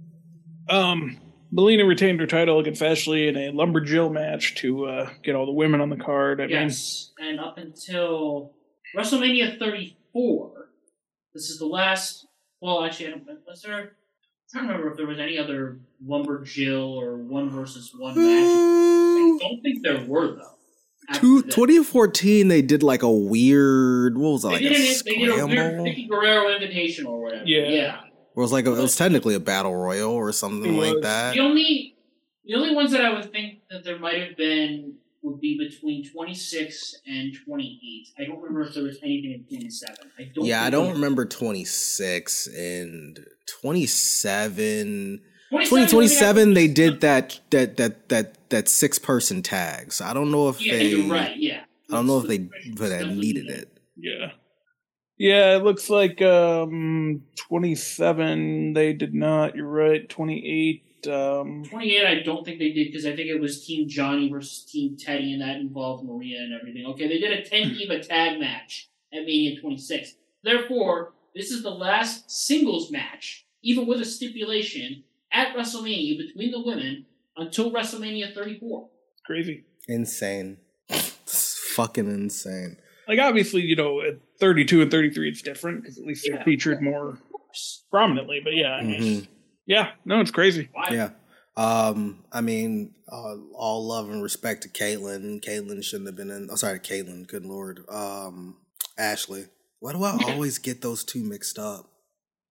Um, Melina retained her title against Ashley in a Lumberjill match to uh, get all the women on the card. I yes, mean, and up until WrestleMania thirty-four, this is the last. Well, actually, I don't. Was there? I'm trying to remember if there was any other Lumberjill or one versus one match. I don't think there were though. Two, twenty fourteen, they did like a weird. What was that? They like did a an, scramble? They did a weird Vicky Guerrero Invitational or whatever. Yeah. yeah. It was like a, it was technically a battle royal or something like that. The only the only ones that I would think that there might have been would be between twenty-six and twenty-eight. I don't remember if there was anything in twenty-seven. I don't. Yeah, I don't remember twenty-six and twenty-seven. twenty twenty-seven, they did that that that that that six person tag. So I don't know if yeah, they. You're right. Yeah. I don't know if they but they needed it. Yeah. Yeah, it looks like um, twenty-seven, they did not. You're right. twenty-eight. Um, twenty-eight, I don't think they did because I think it was Team Johnny versus Team Teddy, and that involved Maria and everything. Okay, they did a ten-diva tag match at Mania twenty-six. Therefore, this is the last singles match, even with a stipulation, at WrestleMania between the women until WrestleMania thirty-four. Crazy. Insane. It's fucking insane. Like, obviously, you know, at thirty-two and thirty-three, it's different because at least they're yeah, featured more prominently. But yeah, I mean, mm-hmm. yeah, no, it's crazy. Why? Yeah. Um, I mean, uh, all love and respect to Caitlyn. Caitlyn shouldn't have been in. Oh, sorry, Caitlyn. Good Lord. Um, Ashley. Why do I always get those two mixed up?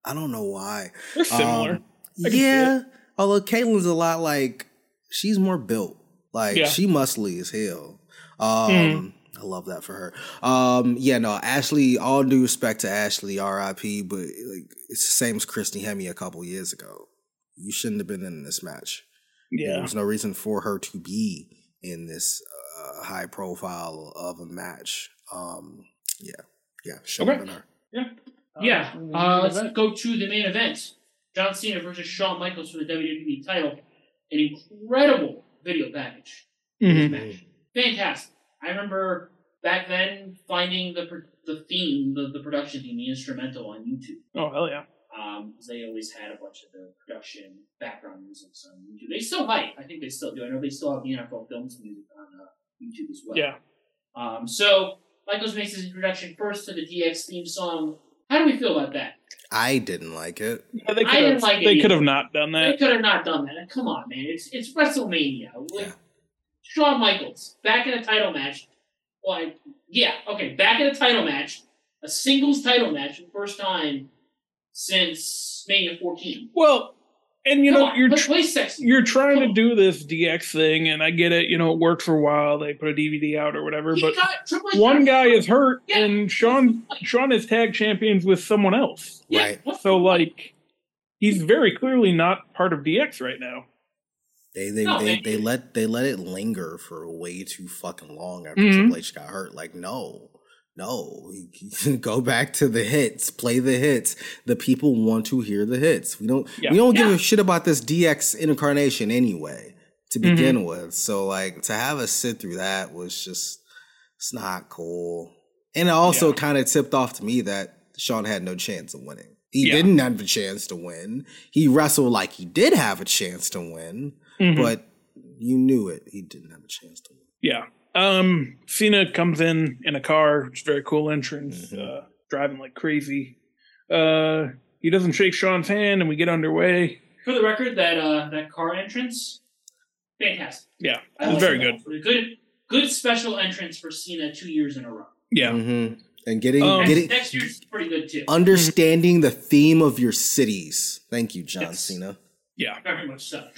I don't know why. They're similar. Um, yeah, although Caitlin's a lot like, she's more built. Like, yeah. she muscly as hell. Um, mm. I love that for her. Um, yeah, no, Ashley, all due respect to Ashley, R I P, but like, it's the same as Christy Hemme a couple years ago. You shouldn't have been in this match. Yeah. There was no reason for her to be in this uh, high profile of a match. Um, yeah. Yeah. Should have okay. been her. Yeah. Yeah. Uh, let's event. go to the main event. John Cena versus Shawn Michaels for the W W E title. An incredible video package. Mm-hmm. Match. Fantastic. I remember back then finding the the theme, the, the production theme, the instrumental on YouTube. Oh, hell yeah. Um, because they always had a bunch of the production background music on YouTube. They still might. I think they still do. I know they still have the N F L Films music on uh, YouTube as well. Yeah. Um, so, Michaels makes his introduction first to the D X theme song. How do we feel about that? I didn't like it. Yeah, they I didn't like it. They could have not done that. They could have not done that. Come on, man. It's it's WrestleMania. Like, yeah. Shawn Michaels, back in a title match. Well, yeah, okay, back in a title match. A singles title match for the first time since Mania fourteen. Well, and you Come know, on, you're play, play you're trying Come to do this D X thing, and I get it. You know, it worked for a while. They put a D V D out or whatever, he but got, one guy is hurt, yeah. and Shawn Shawn is tag champions with someone else. Yeah. Right. So, like, he's very clearly not part of D X right now. They they, no, they, they, they let they let it linger for way too fucking long after mm-hmm. Triple H got hurt. Like, no. No, go back to the hits. Play the hits. The people want to hear the hits. We don't. Yeah. We don't give yeah. a shit about this D X incarnation anyway. To begin mm-hmm. with, so like to have us sit through that was just it's not cool. And it also yeah. kind of tipped off to me that Shawn had no chance of winning. He yeah. didn't have a chance to win. He wrestled like he did have a chance to win, mm-hmm. but you knew it. He didn't have a chance to win. Yeah. Um, Cena comes in in a car, which is a very cool entrance, mm-hmm. uh, driving like crazy. Uh, he doesn't shake Shawn's hand, and we get underway. For the record, that uh, that car entrance, fantastic. Yeah, it was very good. Good, good special entrance for Cena two years in a row. Yeah, mm-hmm. and getting um, getting next, next year's pretty good too. Understanding the theme of your cities. Thank you, John yes. Cena. Yeah, very much so.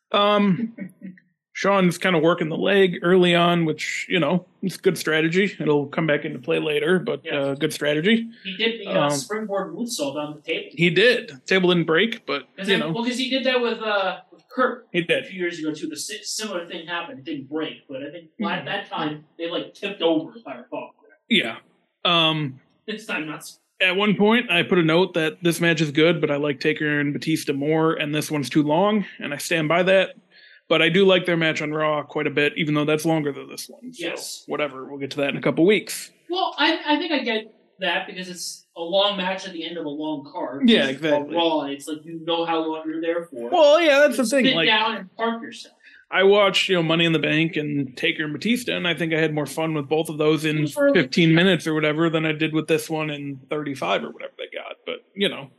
Um. Shawn's kind of working the leg early on, which, you know, it's good strategy. It'll come back into play later, but yeah. uh, good strategy. He did the uh, um, springboard moonsault on the table. He did. Table didn't break, but, you then, know. Well, because he did that with, uh, with Kurt. He did. A few years ago, too. The similar thing happened. It didn't break, but I think mm-hmm. at that time, they, like, tipped over, if I recall. Yeah. Um, this time, not so. At one point, I put a note that this match is good, but I like Taker and Batista more, and this one's too long, and I stand by that. But I do like their match on Raw quite a bit, even though that's longer than this one. So yes. Whatever. We'll get to that in a couple weeks. Well, I, I think I get that because it's a long match at the end of a long card. Yeah, exactly. Raw, and it's like you know how long you're there for. Well, yeah, that's you the thing. Sit like, down and park yourself. I watched, you know, Money in the Bank and Taker and Batista, and I think I had more fun with both of those in fifteen minutes or whatever than I did with this one in thirty-five or whatever they got. But, you know.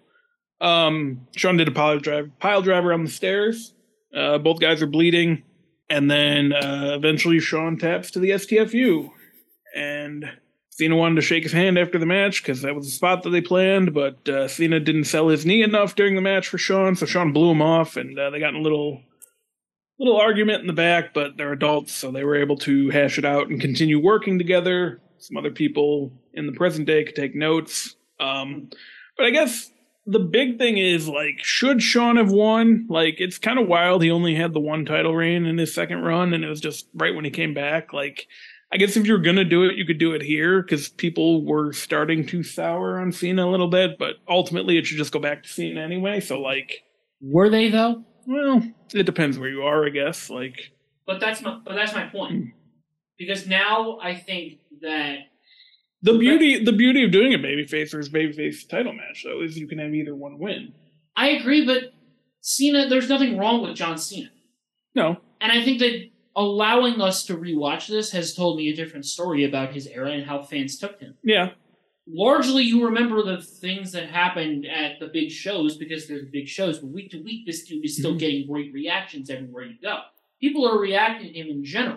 Um, Shawn did a pile driver, pile driver on the stairs. Uh, both guys are bleeding. And then uh, eventually Shawn taps to the S T F U. And Cena wanted to shake his hand after the match because that was the spot that they planned. But uh, Cena didn't sell his knee enough during the match for Shawn. So Shawn blew him off. And uh, they got in a little, little argument in the back. But they're adults, so they were able to hash it out and continue working together. Some other people in the present day could take notes. Um, but I guess the big thing is, like, should Shawn have won? Like, it's kind of wild. He only had the one title reign in his second run, and it was just right when he came back. Like, I guess if you're going to do it, you could do it here, because people were starting to sour on Cena a little bit, but ultimately it should just go back to Cena anyway. So, like... Were they, though? Well, it depends where you are, I guess. Like, But that's my, but that's my point. Hmm. Because now I think that... The beauty the beauty of doing a babyface versus babyface title match, though, is you can have either one win. I agree, but Cena, there's nothing wrong with John Cena. No. And I think that allowing us to rewatch this has told me a different story about his era and how fans took him. Yeah. Largely, you remember the things that happened at the big shows because they're the big shows, but week to week, this dude is still mm-hmm. getting great reactions everywhere you go. People are reacting to him in general.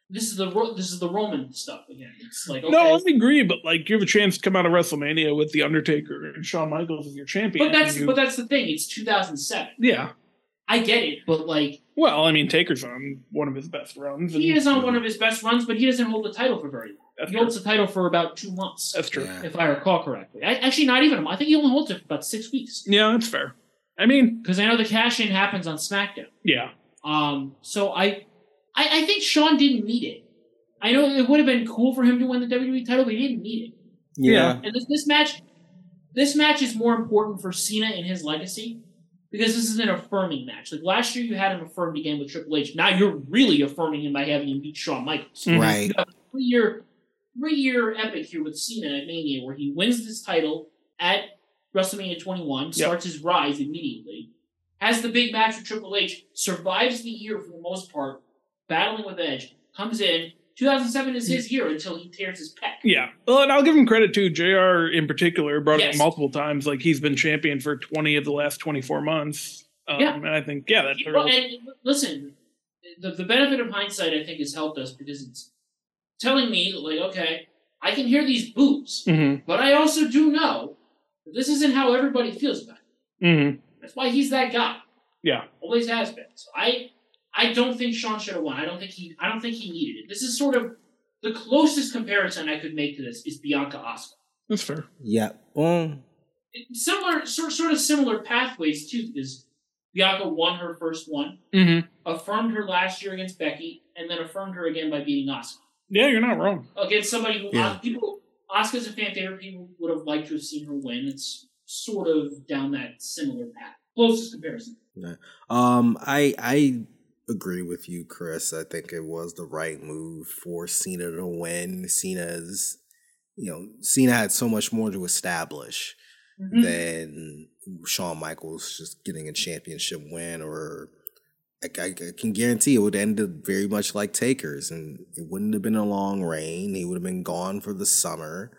this is the this is the Roman stuff again. It's like okay. No, I agree, but like you have a chance to come out of WrestleMania with the Undertaker and Shawn Michaels as your champion. But that's you, but that's the thing. It's two thousand seven. Yeah, I get it, but like, well, I mean, Taker's on one of his best runs. He is on one of his best runs, but he doesn't hold the title for very long. That's he true. holds the title for about two months. That's true, yeah. if I recall correctly. I, actually, not even. I think he only holds it for about six weeks. Yeah, that's fair. I mean, because I know the cash-in happens on SmackDown. Yeah. Um. So I, I, I think Shawn didn't need it. I know it would have been cool for him to win the W W E title, but he didn't need it. Yeah. And this, this match, this match is more important for Cena and his legacy because this is an affirming match. Like last year, you had him affirmed again with Triple H. Now you're really affirming him by having him beat Shawn Michaels. Mm-hmm. Right. You have a three-year, three-year epic here with Cena at Mania, where he wins this title at WrestleMania twenty-one, starts yep. his rise immediately, has the big match with Triple H, survives the year for the most part, battling with Edge, comes in. two thousand seven is his year until he tears his pec. Yeah. Well, and I'll give him credit too. J R in particular brought yes. it up multiple times. Like he's been champion for twenty of the last twenty-four months. Um, yeah. And I think, yeah, that's well, and listen, the, the benefit of hindsight, I think, has helped us because it's telling me, like, okay, I can hear these boos, mm-hmm. but I also do know that this isn't how everybody feels about it. Mm-hmm. That's why he's that guy. Yeah. Always has been. So I I don't think Shawn should have won. I don't think he I don't think he needed it. This is sort of the closest comparison I could make to this is Bianca Asuka. That's fair. Yeah. Um, similar sort, sort of similar pathways too, because Bianca won her first one, mm-hmm. affirmed her last year against Becky, and then affirmed her again by beating Asuka. Yeah, you're not wrong. Against somebody who yeah. uh, people Asuka's a fan favorite, people would have liked to have seen her win. It's sort of down that similar path. Closest comparison. Yeah. Um I I agree with you, Chris. I think it was the right move for Cena to win. Cena's, you know, Cena had so much more to establish mm-hmm. than Shawn Michaels just getting a championship win. Or I, I can guarantee it would end up very much like Taker's, and it wouldn't have been a long reign. He would have been gone for the summer.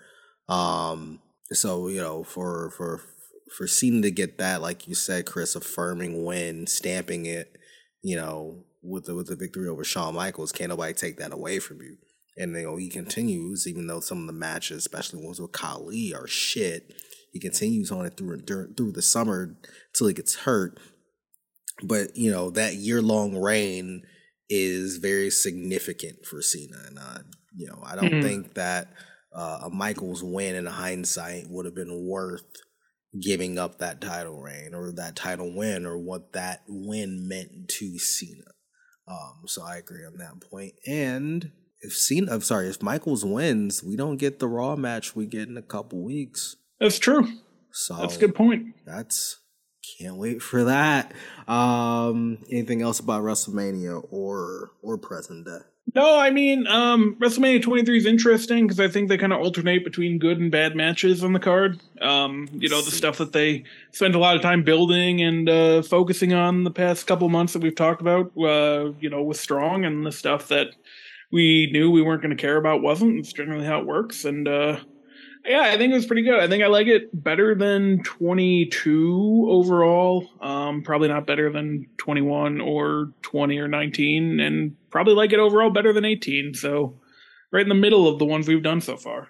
Um, so you know, for for for Cena to get that, like you said, Chris, affirming win, stamping it. You know, with the with the victory over Shawn Michaels, can't nobody take that away from you. And you know, he continues, even though some of the matches, especially ones with Khali, are shit. He continues on it through during, through the summer until he gets hurt. But you know, that year long reign is very significant for Cena, and uh, you know, I don't mm-hmm. think that uh, a Michaels win in hindsight would have been worth giving up that title reign or that title win or what that win meant to Cena. Um, so I agree on that point. And if Cena, I'm sorry, if Michaels wins, we don't get the Raw match we get in a couple weeks. That's true. So that's a good point. That's can't wait for that. Um, anything else about WrestleMania or or present day? No, I mean, um, WrestleMania twenty-three is interesting because I think they kind of alternate between good and bad matches on the card. Um, you know, the stuff that they spent a lot of time building and uh, focusing on the past couple months that we've talked about, uh, you know, was strong, and the stuff that we knew we weren't going to care about wasn't. It's generally how it works. And, uh, yeah, I think it was pretty good. I think I like it better than twenty-two overall. Um, probably not better than twenty-one or twenty or nineteen, and probably like it overall better than eighteen. So right in the middle of the ones we've done so far.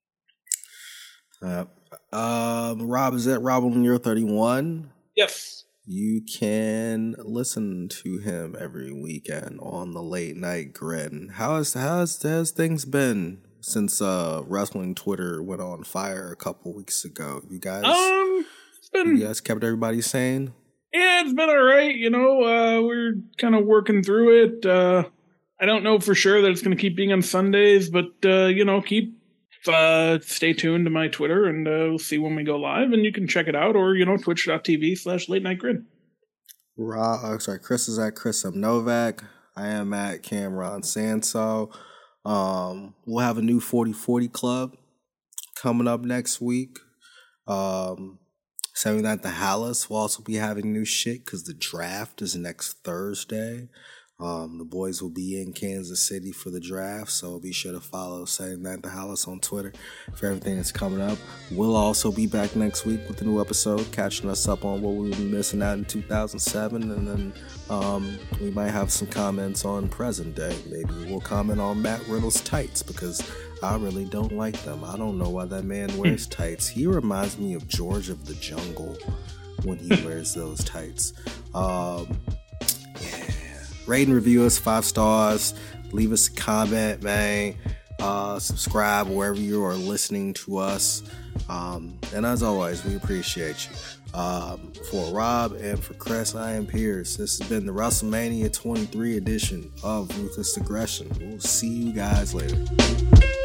Uh, um, Rob, is that Rob when you're thirty-one? Yes. You can listen to him every weekend on the Late Night Grin. How has how has, has things been since uh, wrestling Twitter went on fire a couple weeks ago? You guys, um, it's been you guys kept everybody sane. Yeah, it's been all right. You know, uh, we're kind of working through it. Uh, I don't know for sure that it's going to keep being on Sundays, but uh, you know, keep uh, stay tuned to my Twitter, and uh, we'll see when we go live, and you can check it out, or you know, twitch.tv slash late night grid. Ra, uh, sorry, Chris is at Chris M. Novak. I am at Cameron Sanso. Um, we'll have a new forty forty club coming up next week. Um, seventy-ninth The Hallis will also be having new shit because the draft is next Thursday. Um, the boys will be in Kansas City for the draft, so be sure to follow Saying That to Hollis on Twitter for everything that's coming up. We'll also be back next week with a new episode, catching us up on what we've been missing out in two thousand seven, and then um, we might have some comments on present day. Maybe we'll comment on Matt Riddle's tights, because I really don't like them. I don't know why that man wears tights. He reminds me of George of the Jungle when he wears those tights. Um, yeah. Rate and review us five stars. Leave us a comment, man. Uh, subscribe wherever you are listening to us. Um, and as always, we appreciate you. Um, for Rob and for Chris, I am Pierce. This has been the WrestleMania twenty-three edition of Ruthless Aggression. We'll see you guys later.